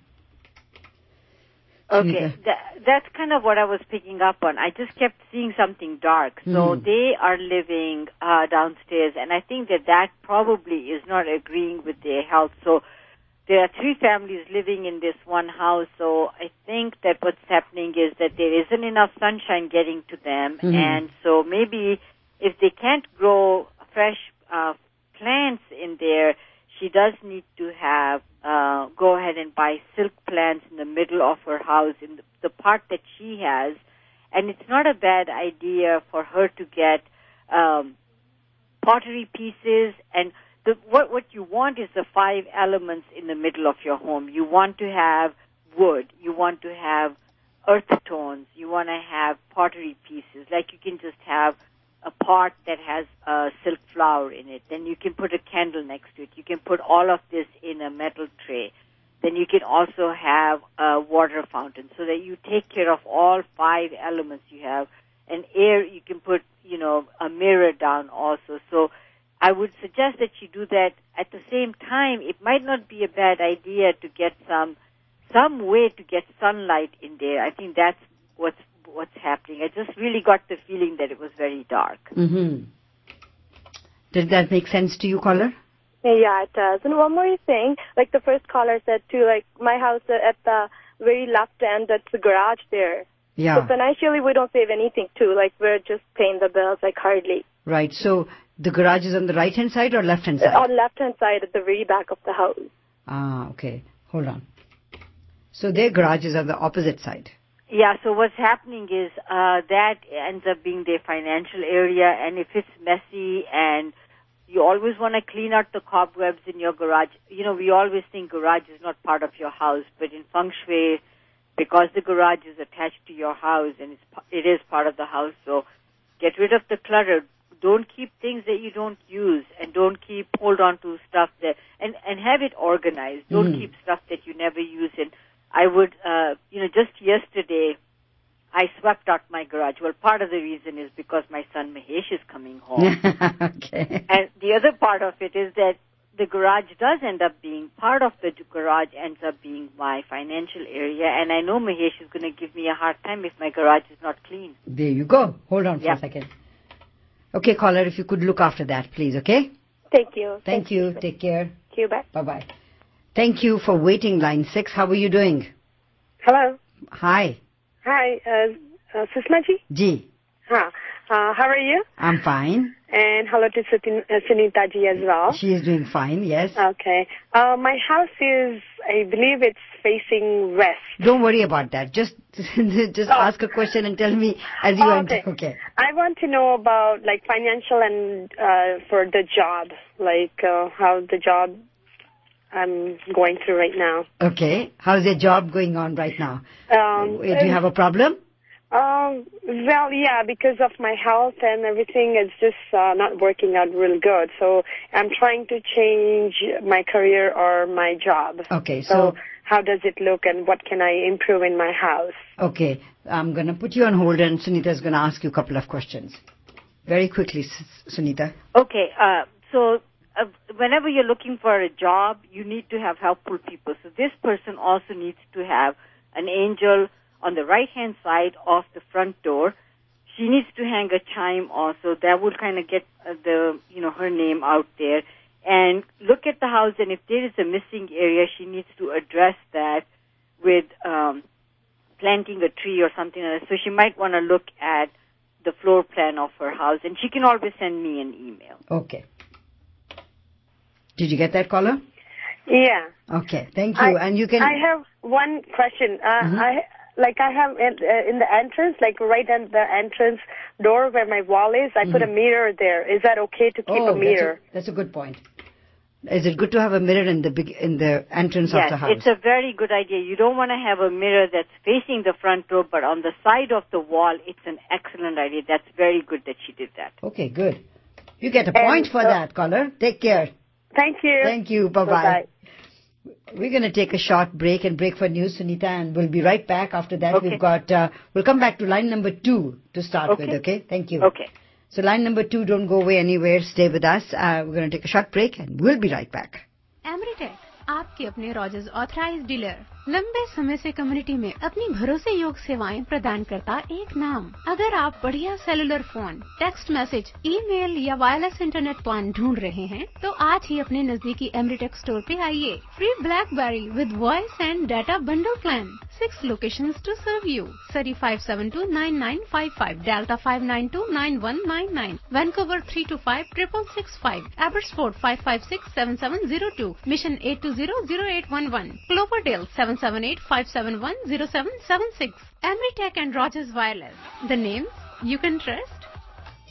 Okay, that, that's kind of what I was picking up on. I just kept seeing something dark. So Hmm. they are living uh, downstairs, and I think that that probably is not agreeing with their health. So there are three families living in this one house. So I think that what's happening is that there isn't enough sunshine getting to them, Mhm. and so maybe if they can't grow fresh uh, plants in there, she does need to have uh, go ahead and buy silk plants in the middle of her house in the, the part that she has, and it's not a bad idea for her to get um, pottery pieces. And the, what, what you want is the five elements in the middle of your home. You want to have wood. You want to have earth tones. You want to have pottery pieces. Like you can just have a pot that has a silk flower in it. Then you can put a candle next to it. You can put all of this in a metal tray. Then you can also have a water fountain so that you take care of all five elements you have. And air, you can put, you know, a mirror down also. So I would suggest that you do that. At the same time, it might not be a bad idea to get some some way to get sunlight in there. I think that's what's what's happening. I just really got the feeling that it was very dark. Mm-hmm. Did that make sense to you, caller? Yeah, it does. And one more thing, like the first caller said too, like my house at the very left end, that's the garage there. Yeah. So financially, we don't save anything too. Like we're just paying the bills, like hardly. Right. So the garage is on the right-hand side or left-hand side? On left-hand side at the very back of the house. Ah, okay. Hold on. So their garages are the opposite side. Yeah, so what's happening is uh, that ends up being their financial area, and if it's messy and you always want to clean out the cobwebs in your garage. You know, we always think garage is not part of your house, but in feng shui, because the garage is attached to your house and it's, it is part of the house, so get rid of the clutter. Don't keep things that you don't use, and don't keep, hold on to stuff that, and, and have it organized. Don't mm. keep stuff that you never use. And I would, uh, you know, just yesterday, I swept out my garage. Well, part of the reason is because my son Mahesh is coming home. Okay. And the other part of it is that the garage does end up being, part of the garage ends up being my financial area, and I know Mahesh is going to give me a hard time if my garage is not clean. There you go. Hold on for yep. a second. Okay, caller, if you could look after that, please, okay? Thank you. Thank, Thank you. you. Take care. Thank you. Bye. Bye-bye. Thank you for waiting, line six. How are you doing? Hello. Hi. Hi, uh, uh, Susma ji? Ji. Huh. Uh, how are you? I'm fine. And hello to Sutin, uh, Sunita ji as well. She is doing fine, yes. Okay. Uh, my house is, I believe it's facing west. Don't worry about that. Just just oh. ask a question and tell me as you oh, enter. Okay. Okay. I want to know about, like, financial and uh, for the job, like uh, how the job I'm going through right now. Okay. How's your job going on right now? Um, Do you have a problem? Um, well, yeah, because of my health and everything, it's just uh, not working out really good. So I'm trying to change my career or my job. Okay, so, so how does it look and what can I improve in my house? Okay, I'm going to put you on hold and Sunita's going to ask you a couple of questions. Very quickly, Sunita. Okay, uh, so uh, whenever you're looking for a job, you need to have helpful people. So this person also needs to have an angel on the right-hand side of the front door. She needs to hang a chime also. That would kind of get uh, the, you know, her name out there. And look at the house, and if there is a missing area, she needs to address that with um, planting a tree or something like that. So she might want to look at the floor plan of her house, and she can always send me an email. Okay. Did you get that, caller? Yeah. Okay, thank you. I, and you can... I have one question. Uh, mm-hmm. I... Like I have in, uh, in the entrance, like right at the entrance door where my wall is, I mm-hmm. put a mirror there. Is that okay to keep oh, a mirror? That's a, that's a good point. Is it good to have a mirror in the big in the entrance yes, of the house? It's a very good idea. You don't want to have a mirror that's facing the front door, but on the side of the wall. It's an excellent idea. That's very good that she did that. Okay, good. You get a point and, for uh, that, caller. Take care. Thank you. Thank you. Bye-bye. Bye-bye. We're going to take a short break and break for news, Sunita, and we'll be right back. After that, okay. we've got, uh, we'll come back to line number two to start okay. with, okay? Thank you. Okay. So line number two, don't go away anywhere. Stay with us. Uh, we're going to take a short break and we'll be right back. Amritech, आपके अपने Rogers authorised dealer लंबे समय से community में अपनी भरोसे योग्य सेवाएं प्रदान करता एक नाम। अगर आप बढ़िया cellular phone, text message, email या वायरलेस इंटरनेट प्लान ढूंढ रहे हैं, तो आज ही अपने नजदीकी एमरीटेक स्टोर पे आइए। Free BlackBerry with voice and data bundle plan, six locations to serve you. Surrey five seven two nine nine five five, Delta five nine two nine one nine nine, Vancouver three two five triple six five, Abbotsford five five six seven seven zero two, Mission eight two zero zero eight one one, Cloverdale seven seven eight five seven one zero seven seven six. Amritech and Rogers Wireless. The names you can trust.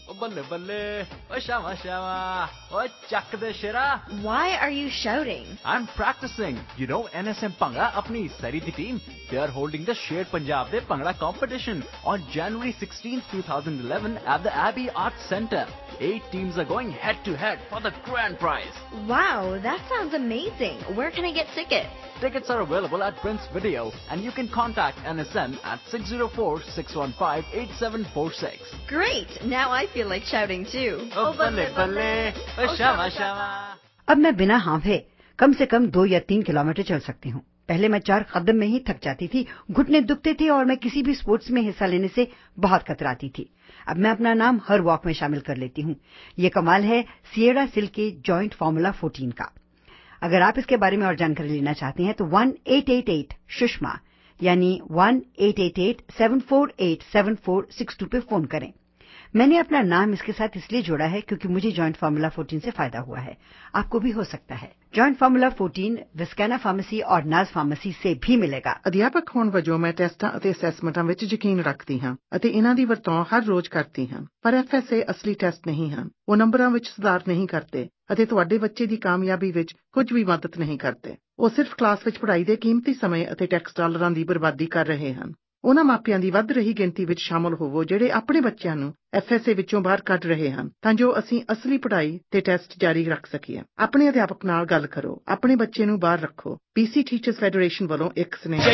Balle balle, oh shama shama, oh chak de shira. Why are you shouting? I'm practicing. You know N S M Bhangra, apni Sari di team, they are holding the Shared Punjab de Bhangra competition on January sixteenth, twenty eleven at the Abbey Arts Centre. Eight teams are going head to head for the grand prize. Wow, that sounds amazing. Where can I get tickets? Tickets are available at Prince Video and you can contact N S M at six oh four, six one five, eight seven four six. Great. Now I feel like shouting too. Oh, balle balle, oh shama shama. अब मैं बिना हांफे कम से कम दो या तीन kilometre चल सकती हूँ। पहले मैं चार कदम में ही थक जाती थी, घुटने दुखते थे और मैं किसी भी स्पोर्ट्स में हिस्सा लेने से बहुत कतराती थी। अब मैं अपना नाम हर वॉक में शामिल कर लेती हूँ। ये कमाल है सिएरा सिल्क के जॉइंट फार्मूला चौदह का। अगर आप इसके बारे में और जानकारी लेना चाहते हैं तो one eight eight eight Sushma यानी one eight eight eight seven four eight seven four six two पे फोन करें। मैंने अपना नाम इसके साथ इसलिए जोड़ा है क्योंकि मुझे जॉइंट फार्मूला चौदह से फायदा हुआ है। आपको भी हो सकता है। जॉइंट फार्मूला चौदह विस्काना फार्मेसी और नाज फार्मेसी से भी मिलेगा। ਅਧਿਆਪਕ ਹੋਣ ਵਜੋਂ ਮੈਂ ਟੈਸਟਾਂ ਅਤੇ ਅਸੈਸਮੈਂਟਾਂ ਵਿੱਚ ਯਕੀਨ ਰੱਖਦੀ ਹਾਂ ਅਤੇ ਇਹਨਾਂ ਦੀ ਵਰਤੋਂ ਹਰ ਰੋਜ਼ ਕਰਦੀ ਹਾਂ। ਪਰ ਐਫ ਐਸ ਏ ਅਸਲੀ ਟੈਸਟ ਨਹੀਂ ਹਨ। ਉਹ ਨੰਬਰਾਂ ਵਿੱਚ ਸੁਧਾਰ ਨਹੀਂ ਕਰਦੇ ਅਤੇ ਤੁਹਾਡੇ ਬੱਚੇ ਦੀ ਕਾਮਯਾਬੀ ਵਿੱਚ ਕੁਝ ਵੀ ਮਦਦ ਨਹੀਂ ਕਰਦੇ। ਉਹ ਸਿਰਫ ਕਲਾਸ ਵਿੱਚ ਪੜ੍ਹਾਈ ਦੇ ਕੀਮਤੀ ਸਮੇਂ ਅਤੇ ਟੈਕਸ ਡਾਲਰਾਂ ਦੀ ਬਰਬਾਦੀ ਕਰ ਰਹੇ ਹਨ। ਉਹਨਾਂ ਮਾਪਿਆਂ ਦੀ ਵੱਧ ਰਹੀ ਗਿਣਤੀ ਵਿੱਚ ਸ਼ਾਮਲ ਹੋਵੋ ਜਿਹੜੇ ਆਪਣੇ ਬੱਚਿਆਂ ਨੂੰ ਐਫ ਐਸ ਏ ਵਿੱਚੋਂ ਬਾਹਰ ਕੱਢ ਰਹੇ ਹਨ ਤਾਂ ਜੋ ਅਸੀਂ ਅਸਲੀ ਪੜ੍ਹਾਈ ਤੇ ਟੈਸਟ ਜਾਰੀ ਰੱਖ ਸਕੀਏ। ਆਪਣੇ ਅਧਿਆਪਕ ਨਾਲ ਗੱਲ ਕਰੋ, ਆਪਣੇ ਬੱਚੇ ਨੂੰ ਬਾਹਰ ਰੱਖੋ। ਪੀਸੀ ਟੀਚਰਸ ਫੈਡਰੇਸ਼ਨ ਵੱਲੋਂ ਇੱਕ ਸੁਨੇਹਾ।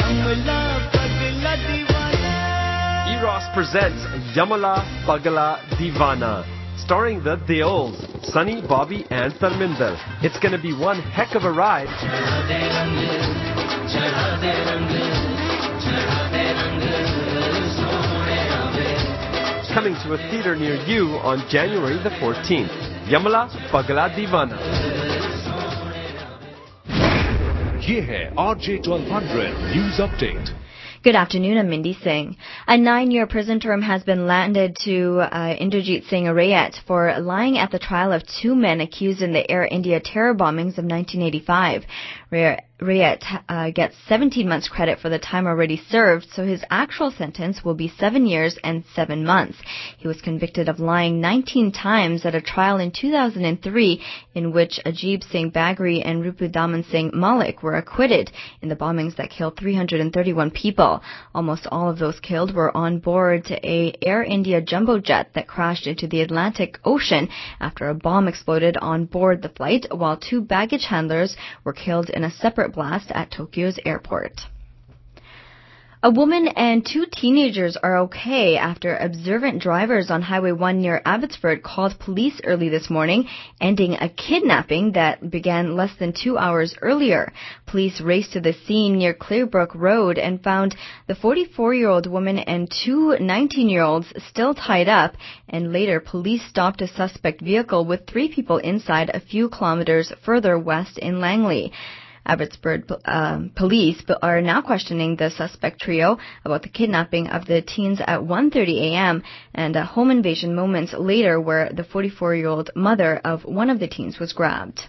Eros presents Yamala Pagala Divana, starring the Deols, Sunny, Bobby and Tarminder. It's gonna be one heck of a ride. Coming to a theater near you on January the fourteenth. Yamala Pagala Divana. ये है R J twelve hundred News Update. Good afternoon, I'm Mindy Singh. A nine-year prison term has been landed to uh, Inderjeet Singh Rayat for lying at the trial of two men accused in the Air India terror bombings of nineteen eighty-five. Rayat uh, gets seventeen months credit for the time already served, so his actual sentence will be seven years and seven months. He was convicted of lying nineteen times at a trial in two thousand three in which Ajib Singh Bagri and Rupu Daman Singh Malik were acquitted in the bombings that killed three hundred thirty-one people. Almost all of those killed were on board a Air India jumbo jet that crashed into the Atlantic Ocean after a bomb exploded on board the flight, while two baggage handlers were killed in a separate blast at Tokyo's airport. A woman and two teenagers are okay after observant drivers on Highway one near Abbotsford called police early this morning, ending a kidnapping that began less than two hours earlier. Police raced to the scene near Clearbrook Road and found the forty-four-year-old woman and two nineteen-year-olds still tied up, and later police stopped a suspect vehicle with three people inside a few kilometers further west in Langley. Abbotsford uh, police are now questioning the suspect trio about the kidnapping of the teens at one thirty a.m. and a home invasion moments later where the forty-four-year-old mother of one of the teens was grabbed.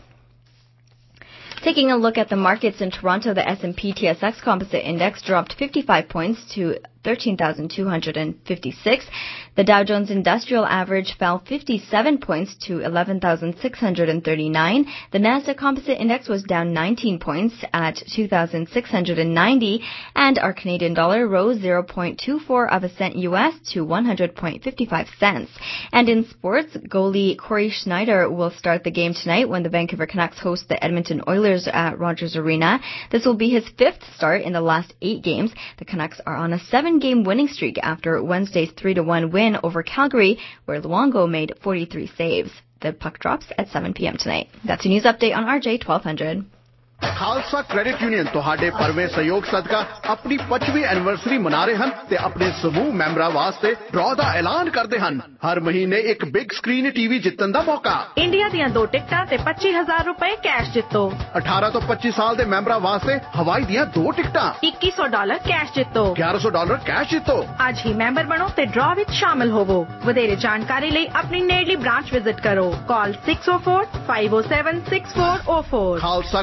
Taking a look at the markets in Toronto, the S and P T S X Composite Index dropped fifty-five points to thirteen thousand two hundred fifty-six. The Dow Jones Industrial Average fell fifty-seven points to eleven thousand six hundred thirty-nine. The Nasdaq Composite Index was down nineteen points at two thousand six hundred ninety, and our Canadian dollar rose zero point two four of a cent U S to one hundred point five five cents. And in sports, goalie Corey Schneider will start the game tonight when the Vancouver Canucks host the Edmonton Oilers at Rogers Arena. This will be his fifth start in the last eight games. The Canucks are on a seven-game winning streak after Wednesday's three to one win over Calgary, where Luongo made forty-three saves. The puck drops at seven p.m. tonight. That's a news update on R J twelve hundred. Khalsa credit union ਤੁਹਾਡੇ ਪਰਵੇਂ ਸਹਿਯੋਗ ਸਦਕਾ ਆਪਣੀ ਪੱਚਵੀਂ anniversary ਮਨਾ ਰਹੇ ਹਨ ਤੇ ਆਪਣੇ ਸਮੂਹ ਮੈਂਬਰਾਂ ਵਾਸਤੇ ਡਰਾਅ ਦਾ ਐਲਾਨ ਕਰਦੇ ਹਨ। ਹਰ ਮਹੀਨੇ ਇੱਕ ਬਿਗ ਸਕਰੀਨ ਟੀਵੀ ਜਿੱਤਣ ਦਾ ਮੌਕਾ। ਇੰਡੀਆ ਦੀਆਂ ਦੋ ਟਿਕਟਾਂ ਤੇ ਪੱਚੀ ਹਜ਼ਾਰ ਰੁਪਏ ਕੈਸ਼ ਜਿੱਤੋ। ਅਠਾਰਾਂ ਤੋਂ ਪੱਚੀ ਸਾਲ ਦੇ ਮੈਂਬਰਾਂ ਵਾਸਤੇ ਹਵਾਈ ਦੀਆਂ ਦੋ ਟਿਕਟਾਂ। ਇੱਕੀ ਸੌ ਡਾਲਰ ਕੈਸ਼ ਜਿੱਤੋ। ਗਿਆਰਾਂ ਸੌ ਡਾਲਰ ਕੈਸ਼ ਜਿੱਤੋ। ਅੱਜ ਹੀ ਮੈਂਬਰ ਬਣੋ ਤੇ ਡਰਾਅ ਵਿੱਚ ਸ਼ਾਮਲ ਹੋਵੋ। ਵਧੇਰੇ ਜਾਣਕਾਰੀ ਲਈ ਆਪਣੀ ਨੇੜਲੀ ਬ੍ਰਾਂਚ ਵਿਜ਼ਿਟ ਕਰੋ। Call six oh four, five oh seven, six four oh four। Khalsa credit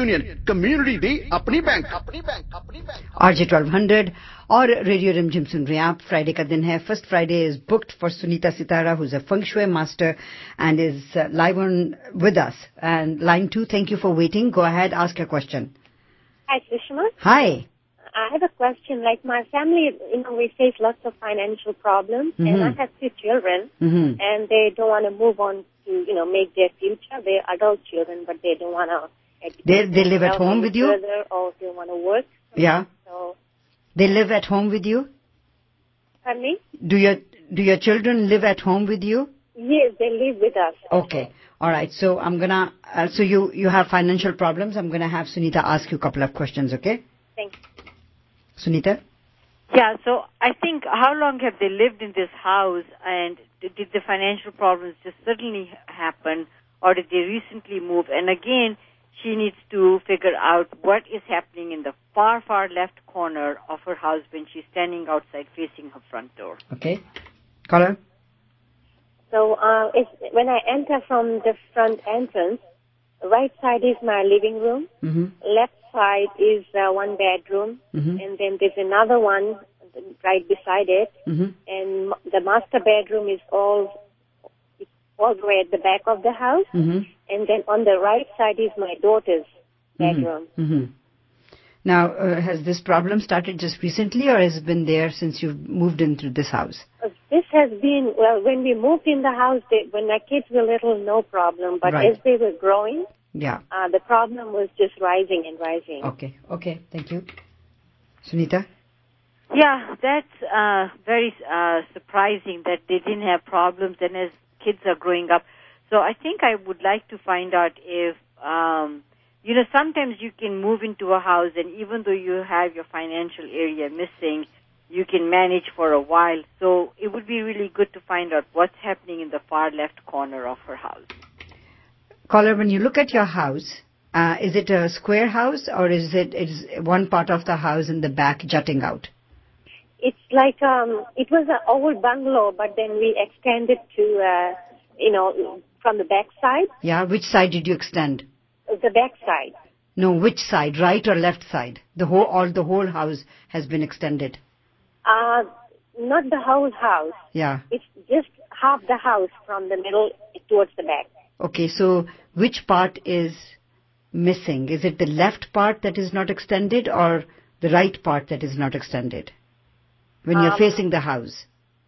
union community दी अपनी बैंक आरजे ट्वेल्व हंड्रेड और रेडियो रिमझिम सुन रहे हैं आप. फ्राइडे का दिन है. First Friday is booked for Sunita Sitara who's a feng shui master and is uh, live on with us. And line two, thank you for waiting. Go ahead, ask your question. Hi, Sushma. Hi. I have a question. Like my family, you know, we face lots of financial problems, mm-hmm. and I have two children, mm-hmm. and they don't want to move on to, you know, make their future. They're adult children, but they don't want to. They they live at home with you? Or they want to work. Yeah. So. They live at home with you? Pardon me? Do your do your children live at home with you? Yes, they live with us. Okay. All right. So I'm gonna. Uh, so you you have financial problems. I'm gonna have Sunita ask you a couple of questions. Okay. Thank you. Sunita? Yeah, so I think how long have they lived in this house, and did the financial problems just suddenly happen, or did they recently move? And again, she needs to figure out what is happening in the far, far left corner of her house when she's standing outside facing her front door. Okay. Caller? So uh, it's, when I enter from the front entrance, right side is my living room, mm-hmm. left side is uh, one bedroom, mm-hmm. and then there's another one right beside it, mm-hmm. and the master bedroom is all all the way at the back of the house, mm-hmm. and then on the right side is my daughter's bedroom. Mm-hmm. Mm-hmm. Now, uh, has this problem started just recently, or has it been there since you've moved into this house? Uh, this has been, well, when we moved in the house, they, when my kids were little, no problem, but right. as they were growing, yeah, uh, the problem was just rising and rising. Okay, okay, thank you. Sunita? Yeah, that's uh, very uh, surprising that they didn't have problems, and as kids are growing up. So I think I would like to find out if, um, you know, sometimes you can move into a house, and even though you have your financial area missing, you can manage for a while. So it would be really good to find out what's happening in the far left corner of her house. Caller, when you look at your house, uh, is it a square house, or is it is one part of the house in the back jutting out? It's like, um, it was an old bungalow, but then we extended to, uh, you know, from the back side. Yeah, which side did you extend? The back side. No, which side, right or left side? The whole, all the whole house has been extended. Uh, not the whole house. Yeah. It's just half the house from the middle towards the back. Okay, so which part is missing? Is it the left part that is not extended, or the right part that is not extended? When you're um, facing the house.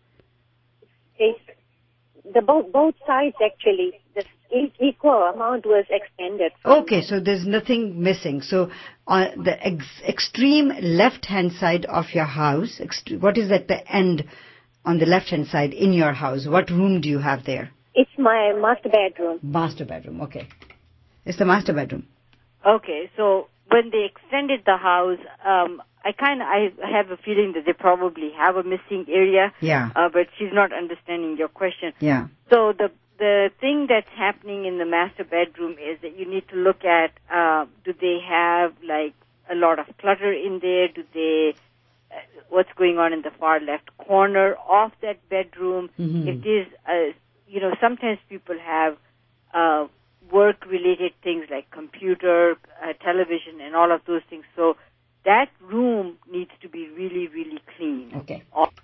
It's the both both sides actually. The equal amount was extended. Okay, so there's nothing missing. So on the ex- extreme left-hand side of your house, ext- what is at the end on the left-hand side in your house? What room do you have there? It's my master bedroom. Master bedroom, okay. It's the master bedroom. Okay, so when they extended the house, um, I kind of I have a feeling that they probably have a missing area. Yeah. Uh, but she's not understanding your question. Yeah. So the the thing that's happening in the master bedroom is that you need to look at, uh, do they have like a lot of clutter in there? Do they, uh, what's going on in the far left corner of that bedroom? Mm-hmm. If there's, uh, you know, sometimes people have uh, work-related things like computer, uh, television, and all of those things. So that room needs to be really, really clean. Okay.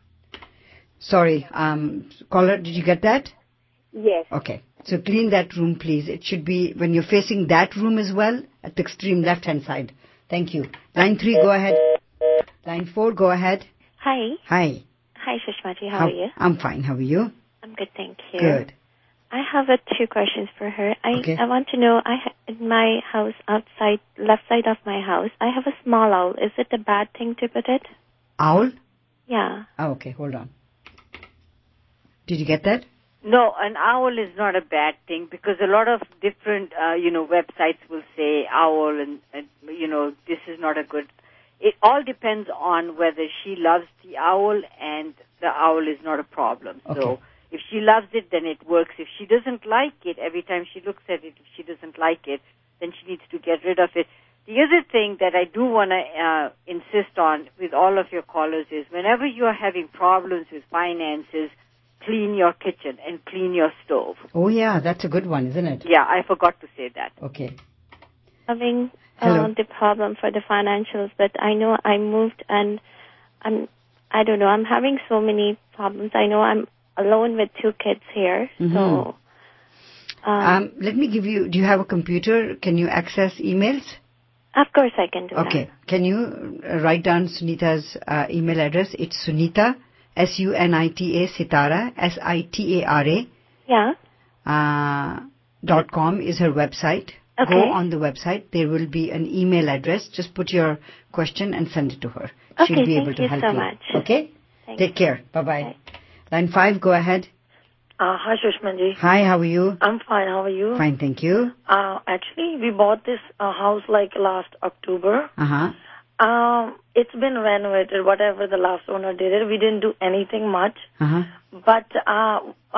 Sorry, um, caller, did you get that? Yes. Okay. So clean that room, please. It should be when you're facing that room as well, at the extreme left-hand side. Thank you. Line three, go ahead. Line four, go ahead. Hi. Hi. Hi, Sushmaji. How, How are you? I'm fine. How are you? I'm good, thank you. Good. I have uh, two questions for her. I, okay. I want to know, I ha- in my house, outside, left side of my house, I have a small owl. Is it a bad thing to put it? Owl? Yeah. Oh, okay, hold on. Did you get that? No, an owl is not a bad thing, because a lot of different, uh, you know, websites will say owl and, and, you know, this is not a good. It all depends on whether she loves the owl, and the owl is not a problem. Okay. So if she loves it, then it works. If she doesn't like it, every time she looks at it, if she doesn't like it, then she needs to get rid of it. The other thing that I do want to uh, insist on with all of your callers is whenever you are having problems with finances, clean your kitchen and clean your stove. Oh, yeah, that's a good one, isn't it? Yeah, I forgot to say that. Okay. Having uh, the problem for the financials, but I know I moved and I'm, I don't know, I'm having so many problems. I know I'm alone with two kids here, Mm-hmm. so... Um, um, let me give you, do you have a computer? Can you access emails? Of course I can do Okay. Can you uh, write down Sunita's uh, email address? It's Sunita, S U N I T A, Sitara, S I T A R A. Yeah. Uh, dot com is her website. Okay. Go on the website. There will be an email address. Just put your question and send it to her. Okay, She'll be thank able to you help so you. much. Okay? Thank Take care. Bye-bye. Line five, go ahead. Uh, hi, Sushmanji. Hi, how are you? I'm fine. How are you? Fine, thank you. Uh, actually, we bought this uh, house like last October. Uh-huh. Um, it's been renovated, whatever the last owner did it. We didn't do anything much. Uh-huh. But, uh,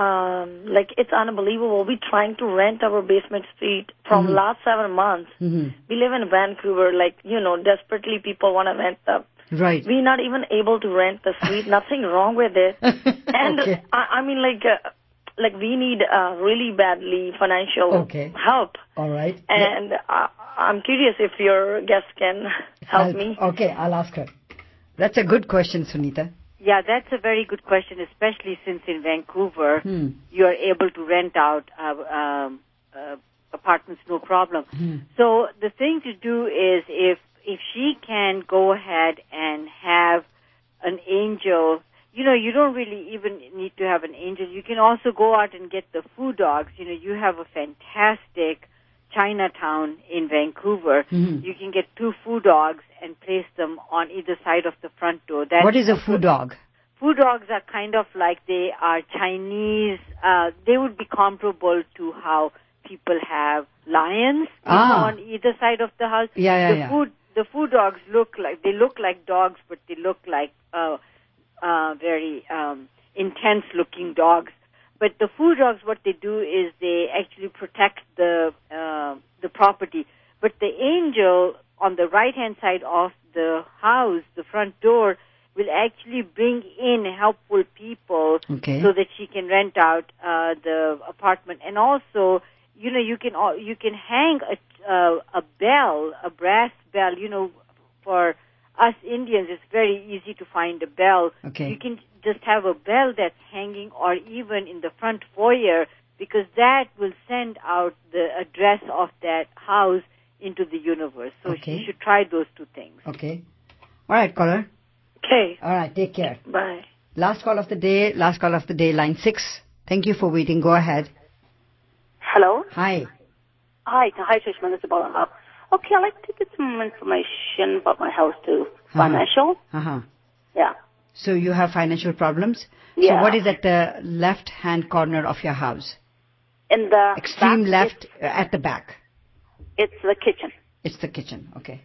um, like, it's unbelievable. We're trying to rent our basement suite from Mhm. last seven months. Mm-hmm. We live in Vancouver, like, you know, desperately people want to rent the... Right. We're not even able to rent the suite. Nothing wrong with it. And, Okay. I, I mean, like, uh, like we need uh, really badly financial Okay. help. All right. And uh, I'm curious if your guest can help me. Okay, I'll ask her. That's a good question, Sunita. Yeah, that's a very good question, especially since in Vancouver Hmm. you are able to rent out uh, um, uh, apartments no problem. Hmm. So the thing to do is if if she can go ahead and have an angel, you know, you don't really even need to have an angel. You can also go out and get the food dogs. You know, you have a fantastic Chinatown in Vancouver. Mhm. You can get two food dogs and place them on either side of the front door. That's What is a food dog? Food dogs are kind of like they are Chinese. Uh, they would be comparable to how people have lions you Ah. know, on either side of the house. Yeah, yeah, the yeah. food the food dogs look like they look like dogs, but they look like uh, uh, very um, intense looking dogs. But the food dogs, what they do is they actually protect the uh, the property. But the angel on the right hand side of the house, the front door, will actually bring in helpful people Okay. so that she can rent out uh, the apartment. And also, you know, you can al- you can hang a uh, a bell, a brass bell. You know, for us Indians, it's very easy to find a bell. Okay. You can just have a bell that's hanging, or even in the front foyer, because that will send out the address of that house into the universe. So Okay. she should try those two things. Okay. All right, caller. Okay. All right, take care. Bye. Last call of the day, last call of the day, line six. Thank you for waiting. Go ahead. Hello. Hi. Hi, hi, Sushma. This is Bala. Okay, I'd like to get some information about my house too. Financial. Uh-huh. Yeah. So you have financial problems? Yeah. So what is at the left-hand corner of your house? In the Extreme back, left, uh, at the back. It's, it's the kitchen. It's the kitchen. Okay.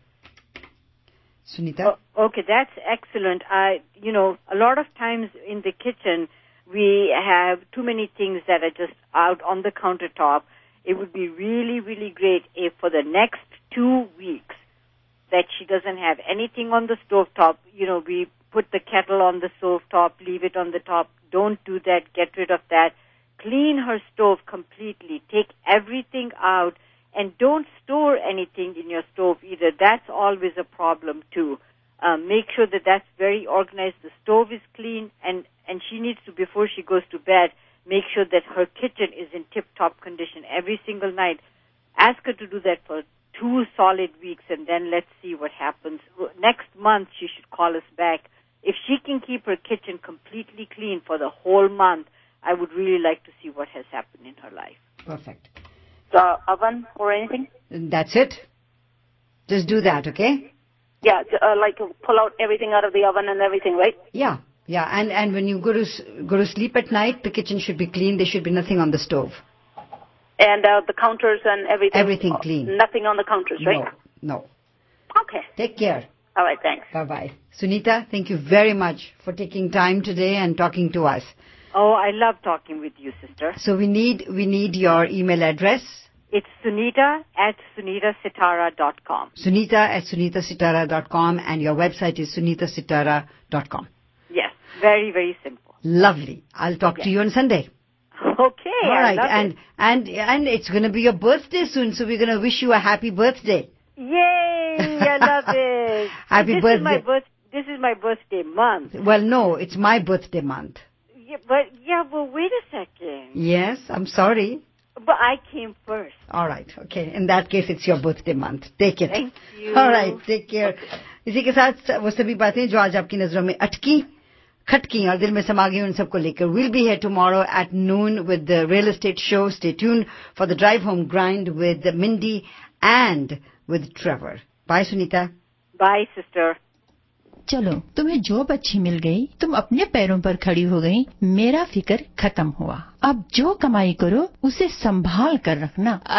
Sunita? Oh, okay, that's excellent. I, you know, a lot of times in the kitchen, we have too many things that are just out on the countertop. It would be really, really great if for the next two weeks that she doesn't have anything on the stovetop. You know, we put the kettle on the stovetop, leave it on the top. Don't do that. Get rid of that. Clean her stove completely. Take everything out. And don't store anything in your stove either. That's always a problem too. Um, make sure that that's very organized. The stove is clean, and, and she needs to, before she goes to bed, make sure that her kitchen is in tip-top condition every single night. Ask her to do that for two solid weeks, and then let's see what happens. Next month, she should call us back. If she can keep her kitchen completely clean for the whole month, I would really like to see what has happened in her life. Perfect. The oven or anything? That's it? Just do that, okay? Yeah, uh, like pull out everything out of the oven and everything, right? Yeah. Yeah, and, and when you go to s- go to sleep at night, the kitchen should be clean. There should be nothing on the stove. And uh, the counters and everything? Everything clean. Nothing on the counters, right? No, no. Okay. Take care. All right, thanks. Bye-bye. Sunita, thank you very much for taking time today and talking to us. Oh, I love talking with you, sister. So we need we need your email address. It's Sunita at sunita sitara dot com. Sunita at sunita sitara dot com, and your website is sunita sitara dot com. Yes, very, very simple. Lovely. I'll talk Okay. to you on Sunday. Okay, All I right, love and it. and and it's going to be your birthday soon, so we're going to wish you a happy birthday. Yay! I love it. Happy this birthday. Is my birth, this is my birthday month. Well, no, it's my birthday month. Yeah, but, yeah, well, wait a second. Yes, I'm sorry. But I came first. All right, okay. In that case, it's your birthday month. Take it. Thank you. All right, take care. इसी के साथ वो सभी बातें जो आज आपकी नजरों में अटकी, खटकी और दिल में समा गई उन सबको लेकर we'll be here tomorrow at noon with the real estate show. Stay tuned for the drive home grind with Mindy and with Trevor. Bye, Sunita. Bye, sister. चलो, तुम्हें जॉब अच्छी मिल गई, तुम अपने पैरों पर खड़ी हो गई, मेरा फिक्र खत्म हुआ. अब जो कमाई करो उसे संभाल कर रखना.